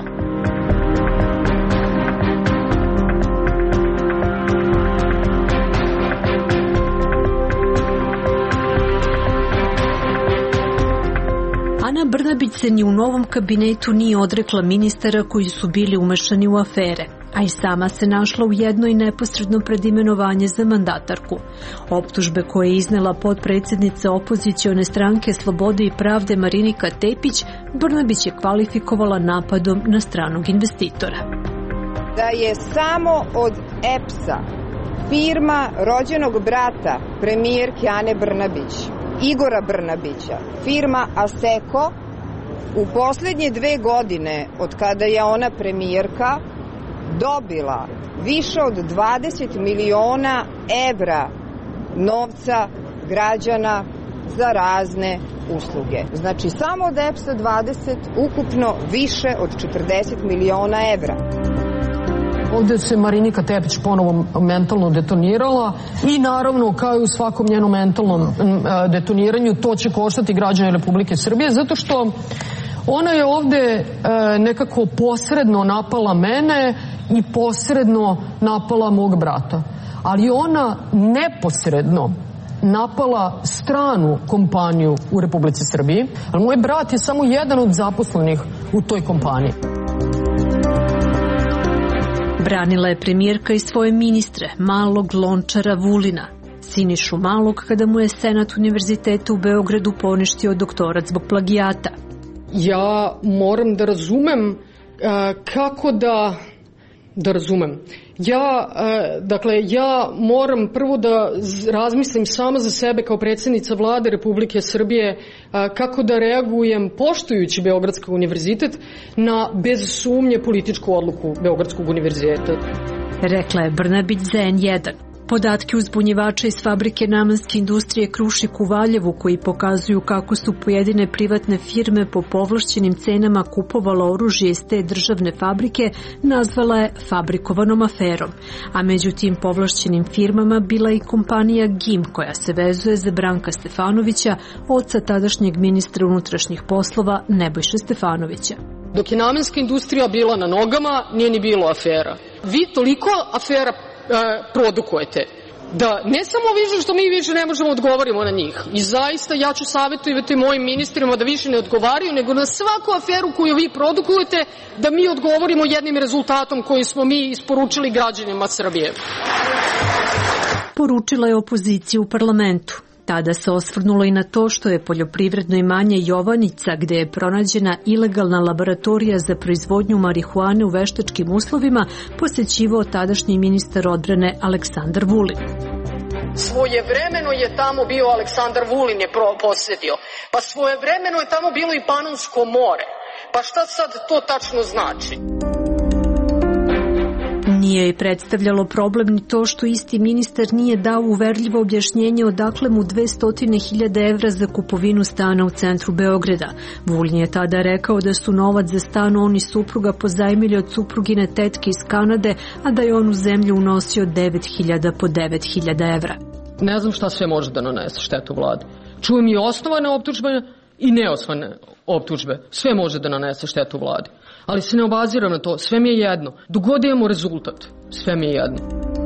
Ana Brnabić se ni u novom kabinetu nije odrekla ministara koji su bili umešani u afere, a i sama se našla u jednoj neposredno pred imenovanje za mandatarku. Optužbe koje je iznela potpredsjednica opozicione stranke Slobode i pravde Marinika Tepić, Brnabić je kvalifikovala napadom na stranog investitora. Da je samo od EPS-a, firma rođenog brata premijerke Ane Brnabić, Igora Brnabića, firma Aseko, u posljednje 2 godine od kada je ona premijerka dobila više od 20 miliona evra novca građana za razne usluge. Znači, samo od EPS-a 20 ukupno više od 40 miliona evra. Ovde se Marinika Tepić ponovo mentalno detonirala i naravno, kao i u svakom njenom mentalnom detoniranju, to će koštati građane Republike Srbije, zato što ona je ovde nekako posredno napala mene i posredno napala mog brata. Ali ona neposredno napala stranu kompaniju u Republici Srbiji. Ali moj brat je samo jedan od zaposlenih u toj kompaniji. Branila je premijerka i svoje ministre, Malog, Lončara, Vulina. Sinišu Malog kada mu je Senat Univerziteta u Beogradu poništio doktorat zbog plagijata. Ja moram da razumem kako da razumem. Ja moram prvo da razmislim sama za sebe kao predsjednica Vlade Republike Srbije kako da reagujem poštujući Beogradski univerzitet na bez sumnje političku odluku Beogradskog univerziteta. Rekla je Brnabić za N1. Podatke uzbunjivača iz fabrike namenske industrije Krušik u Valjevu koji pokazuju kako su pojedine privatne firme po povlašćenim cenama kupovala oružje iz te državne fabrike nazvala je fabrikovanom aferom. A među tim povlašćenim firmama bila i kompanija GIM koja se vezuje za Branka Stefanovića, oca tadašnjeg ministra unutrašnjih poslova Nebojše Stefanovića. Dok je namenska industrija bila na nogama, nije ni bilo afera. Vi toliko afera produkujete da ne samo više što mi više ne možemo odgovorimo na njih. I zaista ja ću savjetovati mojim ministrima da više ne odgovaraju, nego na svaku aferu koju vi produkujete da mi odgovorimo jednim rezultatom koji smo mi isporučili građanima Srbije. Poručila je opoziciju u parlamentu. Tada se osvrnulo i na to što je poljoprivredno imanje Jovanjica, gde je pronađena ilegalna laboratorija za proizvodnju marihuane u veštačkim uslovima, posećivao tadašnji ministar odbrane Aleksandar Vulin. Svojevremeno je tamo bio Aleksandar Vulin je posjetio, pa svojevremeno je tamo bilo i Panonsko more. Pa šta sad to tačno znači? Nije je predstavljalo problem ni to što isti ministar nije dao uverljivo objašnjenje odakle mu 200.000 evra za kupovinu stana u centru Beograda. Vulin je tada rekao da su novac za stan on i supruga pozajmili od suprugine tetke iz Kanade, a da je on u zemlju unosio 9.000 po 9.000 evra. Ne znam šta sve može da nanese štetu vladi. Čujem i osnovane optužbe i neosnovane optužbe. Sve može da nanese štetu vladi. Ali se ne obaziram na to, sve mi je jedno. Dok god imamo rezultat, sve mi je jedno.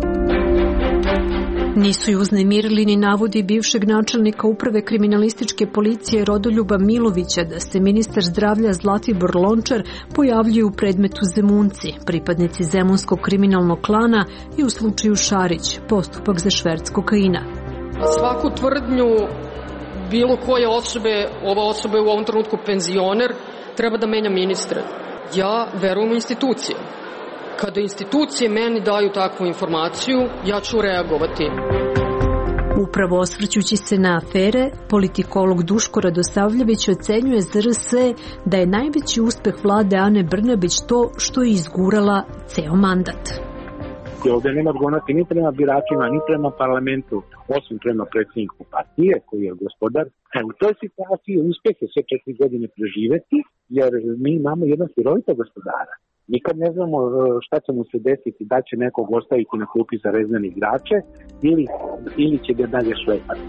Nisu ju uznemirili ni navodi bivšeg načelnika uprave kriminalističke policije Rodoljuba Milovića da se ministar zdravlja Zlatibor Lončar pojavljuje u predmetu Zemunci, pripadnici zemunskog kriminalnog klana i u slučaju Šarić, postupak za šverc kokaina. Svaku tvrdnju bilo koje osobe, ova osoba je u ovom trenutku penzioner, treba da menja ministre. Ja verujem u institucije. Kada institucije meni daju takvu informaciju, ja ću reagovati. Upravo osvrćući se na afere, politikolog Duško Radosavljević ocenjuje za RS da je najveći uspeh vlade Ane Brnabić to što je izgurala ceo mandat. Ovde nema odgovornosti ni prema biračima, ni prema parlamentu, osim prema predsjedniku partije koji je gospodar. U toj situaciji uspeh je sve 4 godine preživeti, jer mi imamo jednog heroita gospodara. Nikad ne znamo šta će mu se desiti, da će nekog ostaviti na klupi za rezane igrače ili će ga dalje šlepati.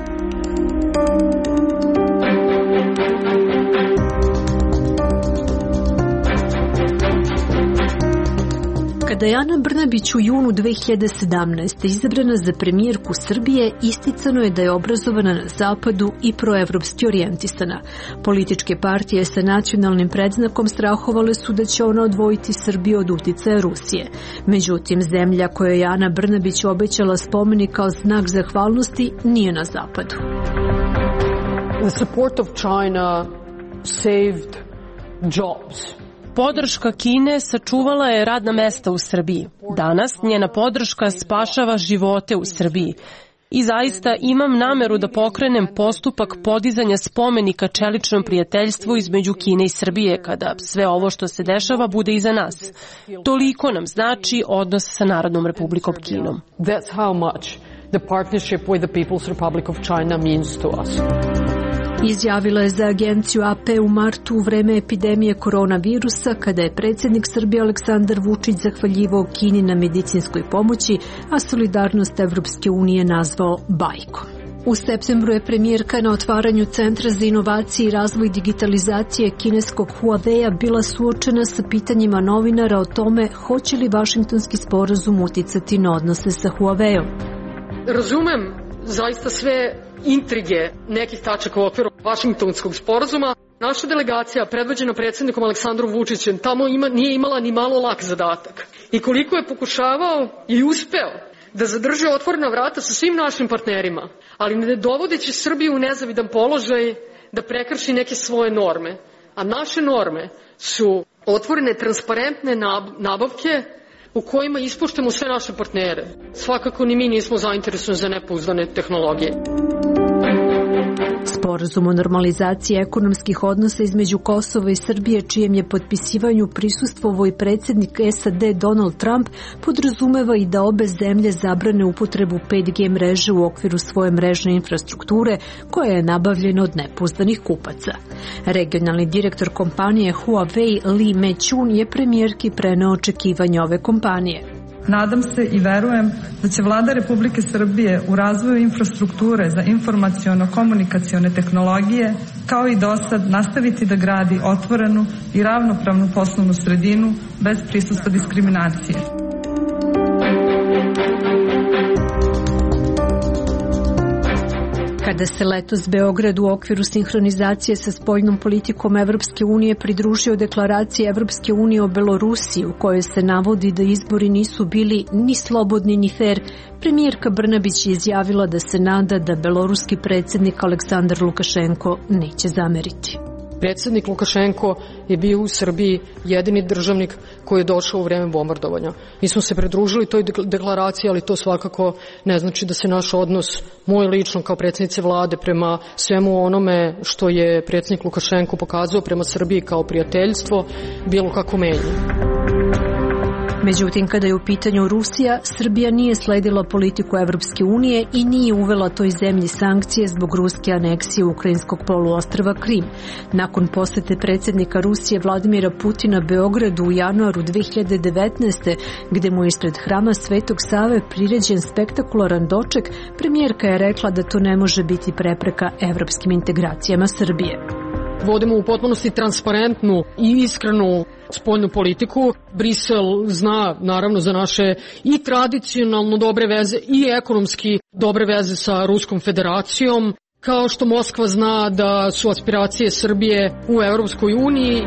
Kada je Ana Brnabić u junu 2017. izabrana za premijerku Srbije, isticano je da je obrazovana na zapadu i proevropski orijentisana. Političke partije sa nacionalnim predznakom strahovale su da će ona odvojiti Srbiju od uticaja Rusije. Međutim, zemlja kojoj je Ana Brnabić obećala spomenik kao znak zahvalnosti nije na zapadu. The support of China saved jobs. Podrška Kine sačuvala je radna mesta u Srbiji. Danas njena podrška spašava živote u Srbiji. I zaista imam nameru da pokrenem postupak podizanja spomenika čeličnom prijateljstvu između Kine i Srbije kada sve ovo što se dešava bude iza nas. Toliko nam znači odnos sa Narodnom Republikom Kinom. That's how much the partnership with the People's Republic of China means to us. Izjavila je za agenciju AP u martu u vreme epidemije koronavirusa, kada je predsjednik Srbije Aleksandar Vučić zahvaljivao Kini na medicinskoj pomoći, a solidarnost Evropske unije nazvao bajkom. U septembru je premijerka na otvaranju Centra za inovacije i razvoj digitalizacije kineskog Huawei-a bila suočena sa pitanjima novinara o tome hoće li Vašingtonski sporazum uticati na odnose sa Huawei-om. Razumem zaista sve intrige nekih tačaka u okviru Vašingtonskog sporazuma. Naša delegacija, predvođena predsjednikom Aleksandrom Vučićem, tamo nije imala ni malo lak zadatak. I koliko je pokušavao i uspeo da zadrži otvorena vrata sa svim našim partnerima, ali ne dovodeći Srbiju u nezavidan položaj da prekrši neke svoje norme. A naše norme su otvorene, transparentne nabavke u kojima ispuštamo sve naše partnere. Svakako ni mi nismo zainteresovani za nepouzdane tehnologije. Sporazum o normalizaciji ekonomskih odnosa između Kosova i Srbije, čijem je potpisivanju prisustvovao i predsjednik SAD Donald Trump, podrazumeva i da obe zemlje zabrane upotrebu 5G mreže u okviru svoje mrežne infrastrukture, koja je nabavljena od nepouzdanih kupaca. Regionalni direktor kompanije Huawei Li Mechun je premijerki preneo očekivanja ove kompanije. Nadam se i verujem da će Vlada Republike Srbije u razvoju infrastrukture za informaciono-komunikacione tehnologije, kao i dosad, nastaviti da gradi otvorenu i ravnopravnu poslovnu sredinu bez prisustva diskriminacije. Kada se letos Beograd u okviru sinhronizacije sa spoljnom politikom Evropske unije pridružio deklaraciji Evropske unije o Belorusiji, u kojoj se navodi da izbori nisu bili ni slobodni ni fer, premijerka Brnabić je izjavila da se nada da beloruski predsjednik Aleksandar Lukašenko neće zameriti. Predsjednik Lukašenko je bio u Srbiji jedini državnik koji je došao u vreme bombardovanja. Mi smo se pridružili toj deklaraciji, ali to svakako ne znači da se naš odnos, moj lično kao predsjednice vlade, prema svemu onome što je predsjednik Lukašenko pokazao prema Srbiji kao prijateljstvo, bilo kako menja. Međutim, kada je u pitanju Rusija, Srbija nije sledila politiku Evropske unije i nije uvela toj zemlji sankcije zbog ruske aneksije ukrajinskog poluostrva Krim. Nakon posete predsjednika Rusije Vladimira Putina Beogradu u januaru 2019. gde mu je ispred hrama Svetog Save priređen spektakularan doček, premijerka je rekla da to ne može biti prepreka evropskim integracijama Srbije. Vodimo u potpunosti transparentnu i iskrenu spoljnu politiku. Brisel zna naravno za naše i tradicionalno dobre veze i ekonomski dobre veze sa Ruskom federacijom, kao što Moskva zna da su aspiracije Srbije u Evropskoj uniji.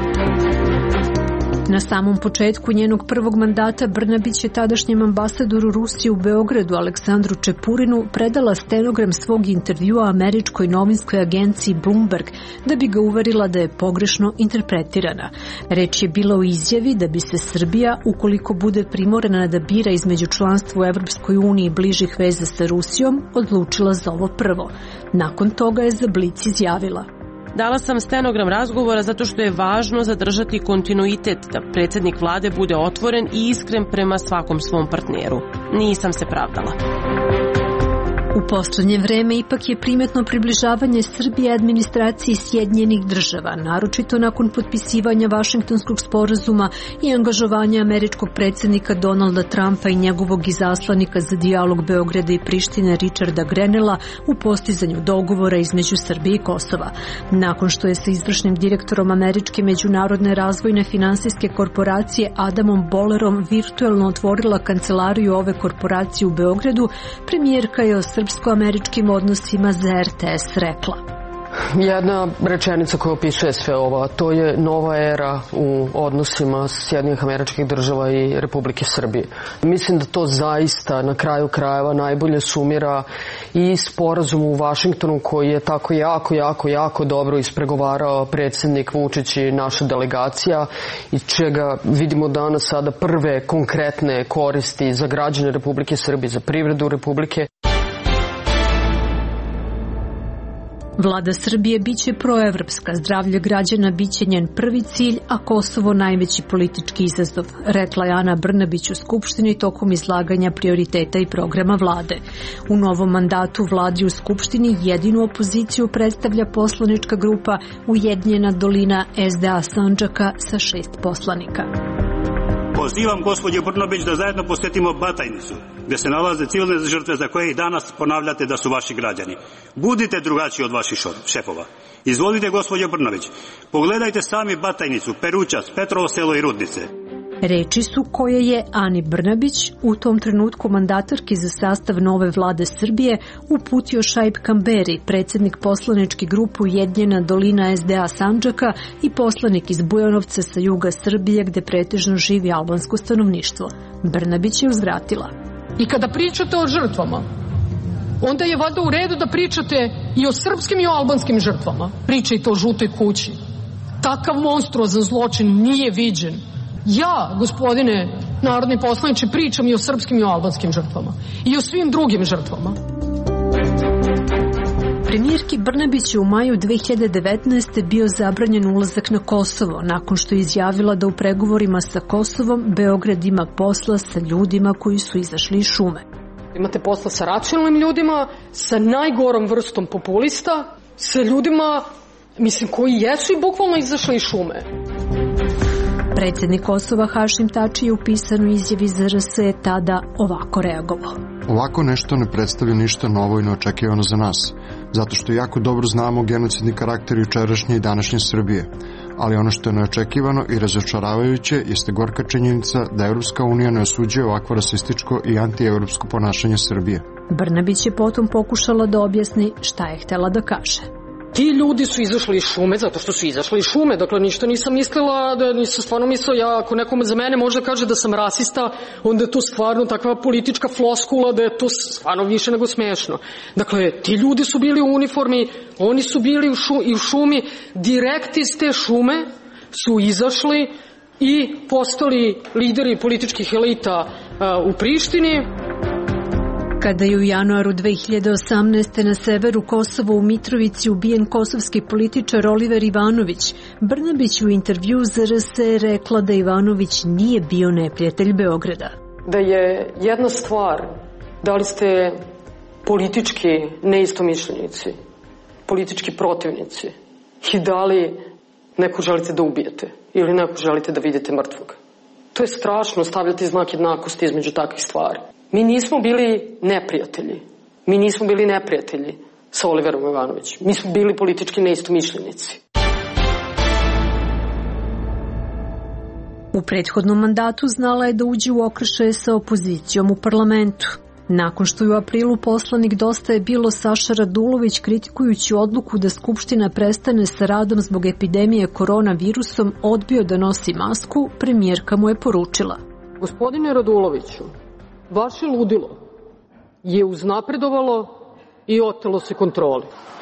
Na samom početku njenog prvog mandata Brnabić je tadašnjem ambasadoru Rusije u Beogradu Aleksandru Čepurinu predala stenogram svog intervjua američkoj novinskoj agenciji Bloomberg da bi ga uverila da je pogrešno interpretirana. Reč je bila o izjavi da bi se Srbija, ukoliko bude primorana da bira između članstva u Evropskoj uniji i bližih veza sa Rusijom, odlučila za ovo prvo. Nakon toga je za Blic izjavila: Dala sam stenogram razgovora zato što je važno zadržati kontinuitet, da predsjednik vlade bude otvoren i iskren prema svakom svom partneru. Nisam se pravdala. U poslednje vreme ipak je primetno približavanje Srbije administraciji Sjedinjenih država, naročito nakon potpisivanja Vašingtonskog sporazuma i angažovanja američkog predsjednika Donalda Trumpa i njegovog izaslanika za dijalog Beograda i Prištine Richarda Grenella u postizanju dogovora između Srbije i Kosova. Nakon što je sa izvršnim direktorom Američke međunarodne razvojne finansijske korporacije Adamom Bollerom virtuelno otvorila kancelariju ove korporacije u Beogradu, premijerka je o srpsko-američkim odnosima za RTS rekla: Jedna rečenica koja opisuje sve ovo, to je nova era u odnosima Sjedinjenih Američkih Država i Republike Srbije. Mislim da to zaista na kraju krajeva najbolje sumira i sporazum u Vašingtonu koji je tako jako dobro ispregovarao predsjednik Vučić i naša delegacija i čega vidimo danas sada prve konkretne koristi za građane Republike Srbije, za privredu Republike. Vlada Srbije biće proevropska, zdravlje građana biće njen prvi cilj, a Kosovo najveći politički izazov, rekla je Ana Brnabić u Skupštini tokom izlaganja prioriteta i programa vlade. U novom mandatu vladi u Skupštini jedinu opoziciju predstavlja poslanička grupa Ujedinjena dolina SDA Sandžaka sa 6 poslanika. Pozivam gospođu Brnabić da zajedno posjetimo Batajnicu, gde se nalaze civilne žrtve za koje i danas ponavljate da su vaši građani. Budite drugačiji od vaših šefova. Izvolite, gospođo Brnabić, pogledajte sami Batajnicu, Perućac, Petrovo Selo i Rudnice. Reči su koje je Ani Brnabić, u tom trenutku mandatarki za sastav nove vlade Srbije, uputio Šaip Kamberi, predsjednik poslaničke grupe Ujedinjena dolina SDA Sandžaka i poslanik iz Bujanovca sa juga Srbije gde pretežno živi albansko stanovništvo. Brnabić je uzvratila. I kada pričate o žrtvama, onda je valjda u redu da pričate i o srpskim i o albanskim žrtvama. Pričajte o žutoj kući. Takav monstruozan zločin nije viđen. Ja, gospodine narodni poslaniče, pričam i o srpskim i o albanskim žrtvama. I o svim drugim žrtvama. Premijerki Brnabić je u maju 2019. bio zabranjen ulazak na Kosovo, nakon što je izjavila da u pregovorima sa Kosovom Beograd ima posla sa ljudima koji su izašli iz šume. Imate posla sa racionalnim ljudima, sa najgorom vrstom populista, sa ljudima, koji jesu i bukvalno izašli iz šume. Predsjednik Kosova Hašim Tači je u pisanoj izjavi za RS je tada ovako reagovao. Ovako nešto ne predstavlja ništa novo i neočekivano za nas, zato što jako dobro znamo genocidni karakter jučerašnje i današnje Srbije. Ali ono što je neočekivano i razočaravajuće jeste gorka činjenica da Evropska unija ne osuđuje ovakvo rasističko i antievropsko ponašanje Srbije. Brnabić je potom pokušala da objasni šta je htjela da kaže. Ti ljudi su izašli iz šume zato što su izašli iz šume. Dakle, ništa nisam mislila, nisam stvarno mislila, ako nekome za mene možda kaže da sam rasista, onda je to stvarno takva politička floskula da je to stvarno više nego smešno. Dakle, ti ljudi su bili u uniformi, oni su bili u šumi, direkt iz te šume su izašli i postali lideri političkih elita u Prištini. Kada je u januaru 2018. na severu Kosova u Mitrovici ubijen kosovski političar Oliver Ivanović, Brnabić u intervju za RS je rekla da Ivanović nije bio neprijatelj Beograda. Da je jedna stvar, da li ste politički neistomišljenici, politički protivnici i da li neko želite da ubijete ili neko želite da vidite mrtvog. To je strašno stavljati znak jednakosti između takvih stvari. Mi nismo bili neprijatelji. Mi nismo bili neprijatelji sa Oliverom Ivanovićem. Mi smo bili politički neistomišljenici. U prethodnom mandatu znala je da uđe u okršaje sa opozicijom u parlamentu. Nakon što je u aprilu poslanik Dosta je bilo Saša Radulović kritikujući odluku da Skupština prestane sa radom zbog epidemije koronavirusom odbio da nosi masku, premijerka mu je poručila. Gospodine Raduloviću, vaše ludilo je uznapredovalo i otelo se kontroli.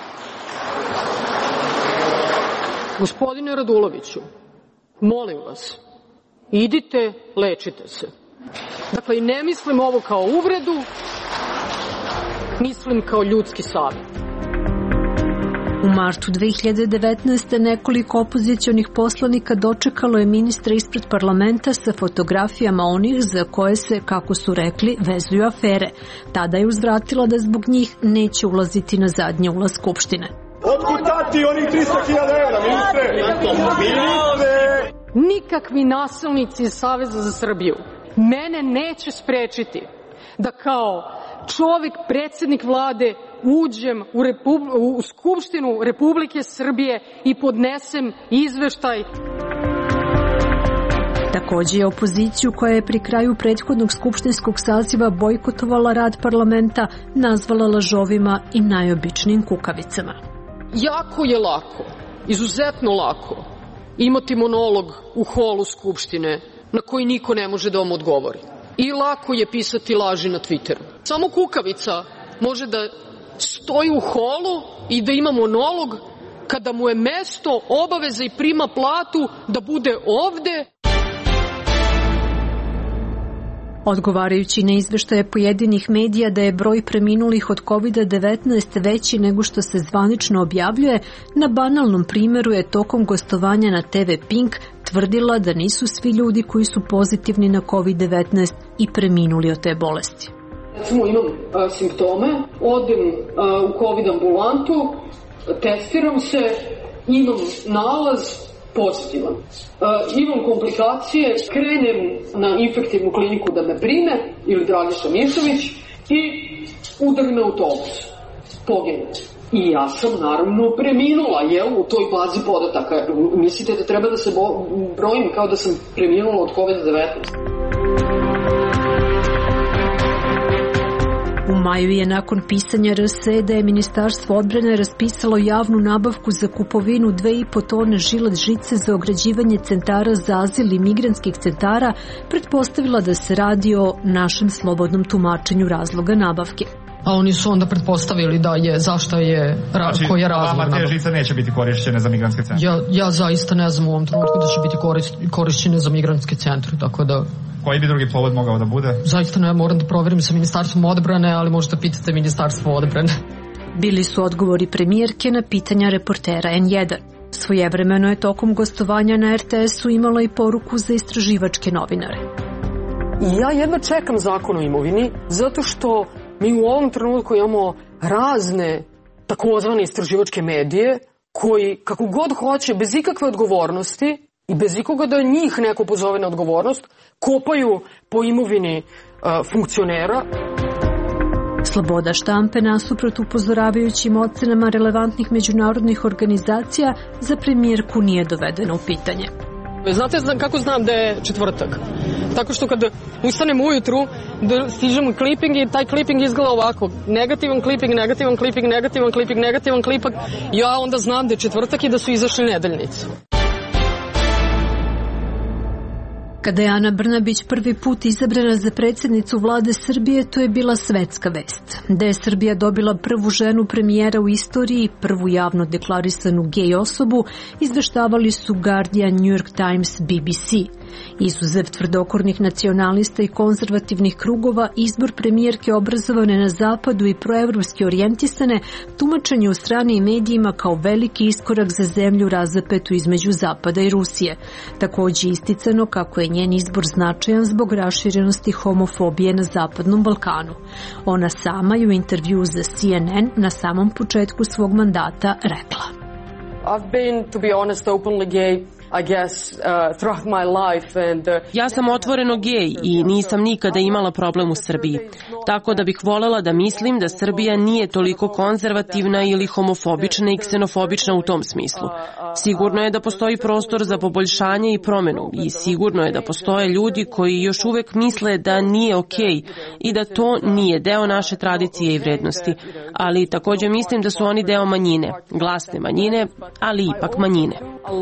Gospodine Raduloviću, molim vas, idite, lečite se. Dakle, ne mislim ovo kao uvredu, mislim kao ljudski savjet. U martu 2019. nekoliko opozicionih poslanika dočekalo je ministra ispred parlamenta sa fotografijama onih za koje se, kako su rekli, vezuju afere. Tada je uzvratila da zbog njih neće ulaziti na zadnji ulaz Skupštine. Otkud dati onih 300.000 evra, ministre? Nikakvi nasilnici iz Saveza za Srbiju mene neće sprečiti da kao čovjek, predsjednik vlade, uđem u Skupštinu Republike Srbije i podnesem izveštaj. Također je opoziciju koja je pri kraju prethodnog skupštinskog saziva bojkotovala rad parlamenta nazvala lažovima i najobičnijim kukavicama. Jako je lako, izuzetno lako, imati monolog u holu Skupštine na koji niko ne može da vam odgovori. I lako je pisati laži na Twitteru. Samo kukavica može da stoji u holu i da ima monolog kada mu je mesto, obaveza i prima platu da bude ovde. Odgovarajući na izveštaje pojedinih medija da je broj preminulih od COVID-19 veći nego što se zvanično objavljuje, na banalnom primjeru je tokom gostovanja na TV Pink tvrdila da nisu svi ljudi koji su pozitivni na COVID-19 i preminuli od te bolesti. Recimo imam simptome, odem u COVID ambulantu, testiram se, imam nalaz pozitivan. Imam komplikacije, krenem na infektivnu kliniku da me prime, ili Dragiša Mišović, i udari me autobus. Poginem. I ja sam naravno preminula, u toj bazi podataka. Mislite da treba da se brojim kao da sam preminula od COVID-19? U maju je nakon pisanja RSE da je Ministarstvo odbrane raspisalo javnu nabavku za kupovinu 2,5 tone žilet žice za ograđivanje centara za azil i migrantskih centara, pretpostavila da se radi o našem slobodnom tumačenju razloga nabavke. A oni su onda pretpostavili da je, zašto je, koji je razlog nabavke. Te žice neće biti korišćene za migrantske centre? Ja zaista ne znam u ovom trenutku da će biti korišćene za migrantske centre, tako da... Koji bi drugi povod mogao da bude? Zaista ne, moram da proverim sa Ministarstvom odbrane, ali možete pitate Ministarstvo odbrane. Bili su odgovori premijerke na pitanja reportera N1. Svojevremeno je tokom gostovanja na RTS-u imala i poruku za istraživačke novinare. Ja jedva čekam zakon o imovini, zato što mi u ovom trenutku imamo razne takozvane istraživačke medije koji, kako god hoće, bez ikakve odgovornosti i bez ikoga da njih neko pozove na odgovornost, kopaju po imovini funkcionera. Sloboda štampe, nasuprot upozoravajućim ocenama relevantnih međunarodnih organizacija, za premijerku nije dovedena u pitanje. Znate kako znam da je četvrtak? Tako što kad ustanem ujutru, da stižem kliping i taj kliping izgleda ovako. Negativan kliping, negativan kliping, negativan kliping, negativan kliping. Ja onda znam da je četvrtak i da su izašli nedeljnicu. Kada je Ana Brnabić prvi put izabrana za predsjednicu vlade Srbije, to je bila svetska vest. Da je Srbija dobila prvu ženu premijera u istoriji, prvu javno deklarisanu gej osobu, izveštavali su Guardian, New York Times, BBC. Izuzev tvrdokornih nacionalista i konzervativnih krugova, izbor premijerke obrazovane na zapadu i proevropski orijentisane tumačen je u strani i medijima kao veliki iskorak za zemlju razapetu između Zapada i Rusije. Također isticano kako je njen izbor značajan zbog raširenosti homofobije na Zapadnom Balkanu. Ona sama je u intervju za CNN na samom početku svog mandata rekla: I've been, to be honest, openly gay, I guess, throughout my life and... Ja sam otvoreno gej i nisam nikada imala problem u Srbiji. Tako da bih volela da mislim da Srbija nije toliko konzervativna ili homofobična i ksenofobična u tom smislu. Sigurno je da postoji prostor za poboljšanje i promenu i sigurno je da postoje ljudi koji još uvek misle da nije okej i da to nije deo naše tradicije i vrednosti. Ali također mislim da su oni deo manjine, glasne manjine, ali ipak manjine.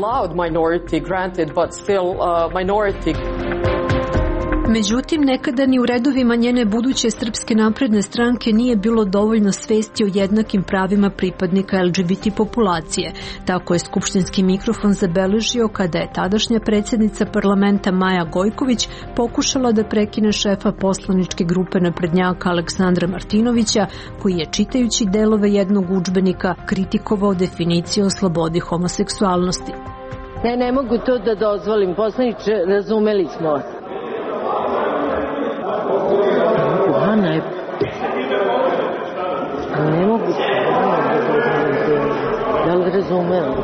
Međutim, nekada ni u redovima njene buduće Srpske napredne stranke nije bilo dovoljno svesti o jednakim pravima pripadnika LGBT populacije. Tako je skupštinski mikrofon zabeležio kada je tadašnja predsjednica parlamenta Maja Gojković pokušala da prekine šefa poslaničke grupe naprednjaka Aleksandra Martinovića, koji je čitajući delove jednog udžbenika kritikovao definiciju o slobodi homoseksualnosti. Ne mogu to da dozvolim, poslaniče, razumeli smo vas. Ne mogu da li razumem.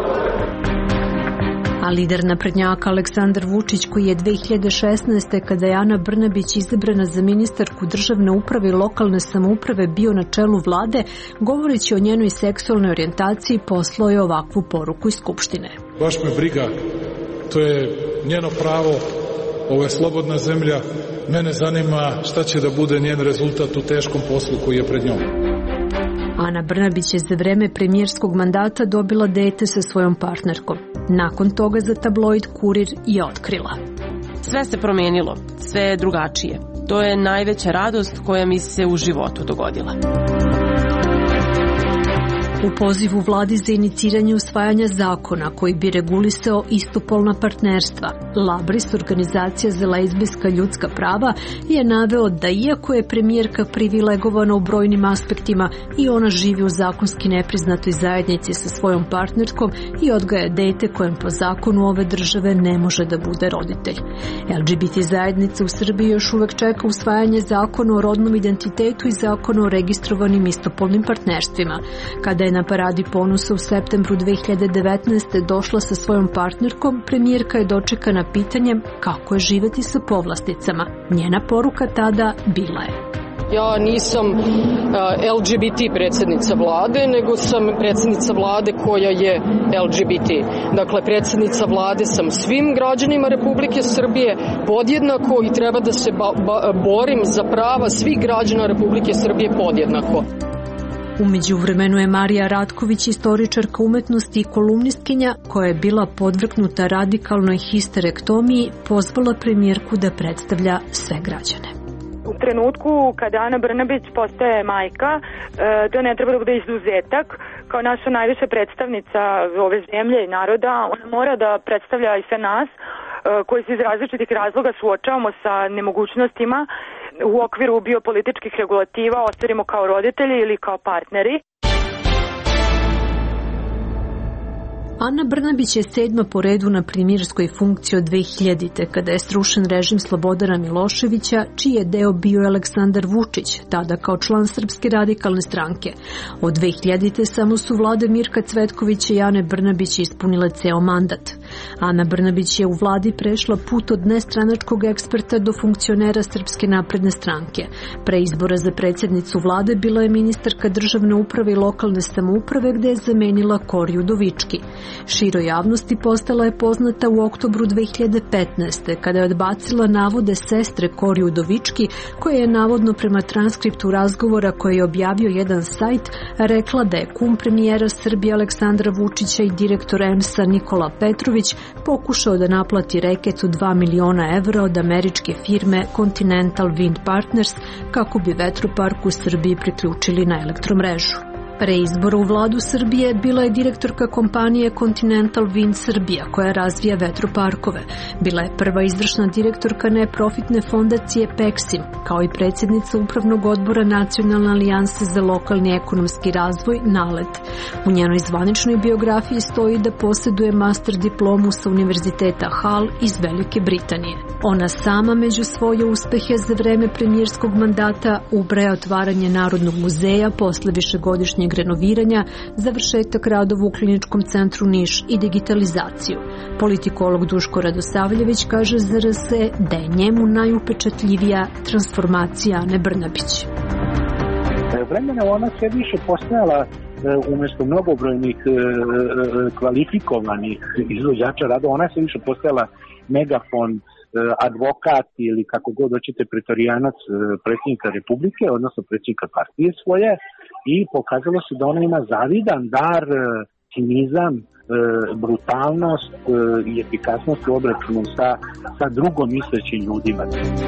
A lider naprednjaka Aleksandar Vučić, koji je 2016. kada je Ana Brnabić izabrana za ministarku državne uprave i lokalne samouprave bio na čelu vlade, govoreći o njenoj seksualnoj orijentaciji, poslao je ovakvu poruku iz Skupštine. Baš me briga, to je njeno pravo, ovo je slobodna zemlja, mene zanima šta će da bude njen rezultat u teškom poslu koji je pred njom. Ana Brnabić je za vreme premijerskog mandata dobila dete sa svojom partnerkom. Nakon toga za tabloid Kurir je otkrila: sve se promijenilo, sve je drugačije. To je najveća radost koja mi se u životu dogodila. U pozivu vladi za iniciranje usvajanja zakona koji bi regulisao istopolna partnerstva, Labris, organizacija za lezbijska ljudska prava, je naveo da iako je premijerka privilegovana u brojnim aspektima i ona živi u zakonski nepriznatoj zajednici sa svojom partnerkom i odgaja dete kojem po zakonu ove države ne može da bude roditelj. LGBT zajednica u Srbiji još uvek čeka usvajanje zakona o rodnom identitetu i zakona o registrovanim istopolnim partnerstvima. Kada je na paradi ponosa u septembru 2019. došla sa svojom partnerkom, premijerka je dočekana pitanjem kako je živeti sa povlasticama. Njena poruka tada bila je: ja nisam LGBT predsjednica vlade, nego sam predsjednica vlade koja je LGBT. Dakle, predsjednica vlade sam svim građanima Republike Srbije podjednako i treba da se borim za prava svih građana Republike Srbije podjednako. U međuvremenu je Marija Ratković, istoričarka umetnosti i kolumnistkinja koja je bila podvrgnuta radikalnoj histerektomiji, pozvala premijerku da predstavlja sve građane. U trenutku kada Ana Brnabić postaje majka, to ne treba da bude izuzetak. Kao naša najviša predstavnica ove zemlje i naroda, ona mora da predstavlja i sve nas koji se iz različitih razloga suočavamo sa nemogućnostima u okviru biopolitičkih regulativa ostvarimo kao roditelji ili kao partneri. Ana Brnabić je 7. po redu na premijerskoj funkciji od 2000. kada je srušen režim Slobodana Miloševića, čiji je deo bio Aleksandar Vučić, tada kao član Srpske radikalne stranke. Od 2000. samo su vlade Mirka Cvetkovića i Ane Brnabić ispunile ceo mandat. Ana Brnabić je u vladi prešla put od nestranačkog eksperta do funkcionera Srpske napredne stranke. Pre izbora za predsjednicu vlade bila je ministarka državne uprave i lokalne samouprave, gde je zamenila Koriju Udovički. Široj javnosti postala je poznata u oktobru 2015. kada je odbacila navode sestre Koriju Udovički, koja je navodno prema transkriptu razgovora koje je objavio jedan sajt rekla da je kum premijera Srbije Aleksandra Vučića i direktor EMS-a Nikola Petrović pokušao da naplati reket od 2 miliona evra od američke firme Continental Wind Partners kako bi vetropark u Srbiji priključili na elektromrežu. Pre izbora u vladu Srbije bila je direktorka kompanije Continental Wind Srbija, koja razvija vetroparkove. Bila je prva izvršna direktorka neprofitne fondacije Peksim, kao i predsjednica upravnog odbora Nacionalne alijanse za lokalni ekonomski razvoj NALED. U njenoj zvaničnoj biografiji stoji da posjeduje master diplomu sa Univerziteta Hull iz Velike Britanije. Ona sama među svoje uspehe za vreme premijerskog mandata ubraja otvaranje Narodnog muzeja posle višegodišnjeg renoviranja, završetak radova u Kliničkom centru Niš i digitalizaciju. Politikolog Duško Radosavljević kaže za RS da je njemu najupečatljivija transformacija Ane Brnabić. Vremena ona sve više postajala umjesto mnogobrojnih kvalifikovanih izvođača radova, ona se više postajala megafon, advokat ili kako god hoćete pretorijanac predsjednika Republike, odnosno predsjednika partije svoje, i pokazalo se da ona ima zavidan dar, cinizam, brutalnost i efikasnost u obračunu sa drugom mislećim ljudima.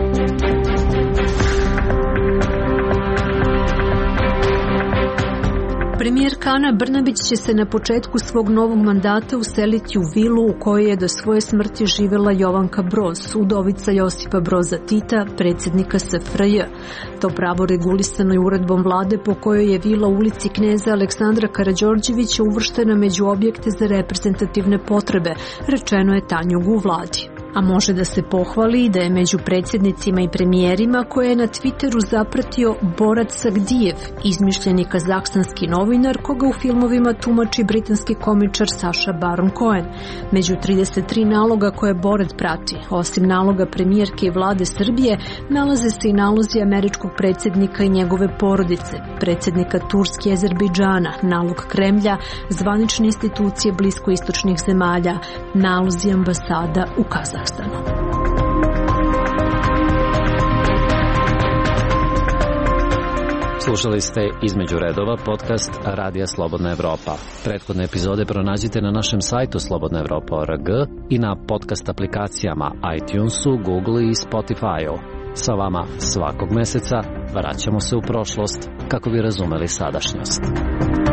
Premijerka Ana Brnabić će se na početku svog novog mandata useliti u vilu u kojoj je do svoje smrti živjela Jovanka Broz, udovica Josipa Broza Tita, predsjednika SFRJ. To pravo regulisano je uredbom vlade po kojoj je vila u ulici Kneza Aleksandra Karađorđevića uvrštena među objekte za reprezentativne potrebe, rečeno je Tanjug u vladi. A može da se pohvali da je među predsjednicima i premijerima koje je na Twitteru zapratio Borat Sagdijev, izmišljeni kazahstanski novinar koga u filmovima tumači britanski komičar Saša Baron Cohen. Među 33 naloga koje Borat prati, osim naloga premijerke i vlade Srbije, nalaze se i nalozi američkog predsjednika i njegove porodice, predsjednika Turske i Azerbejdžana, nalog Kremlja, zvanične institucije bliskoistočnih zemalja, nalozi ambasada u Kazahstanu. Slušali ste Između redova, podcast Radija Slobodna Evropa. Prethodne epizode pronađite na našem sajtu slobodnaevropa.org i na podcast aplikacijama iTunesu, Google i Spotify-u. Sa vama svakog meseca vraćamo se u prošlost kako bi razumeli sadašnjost.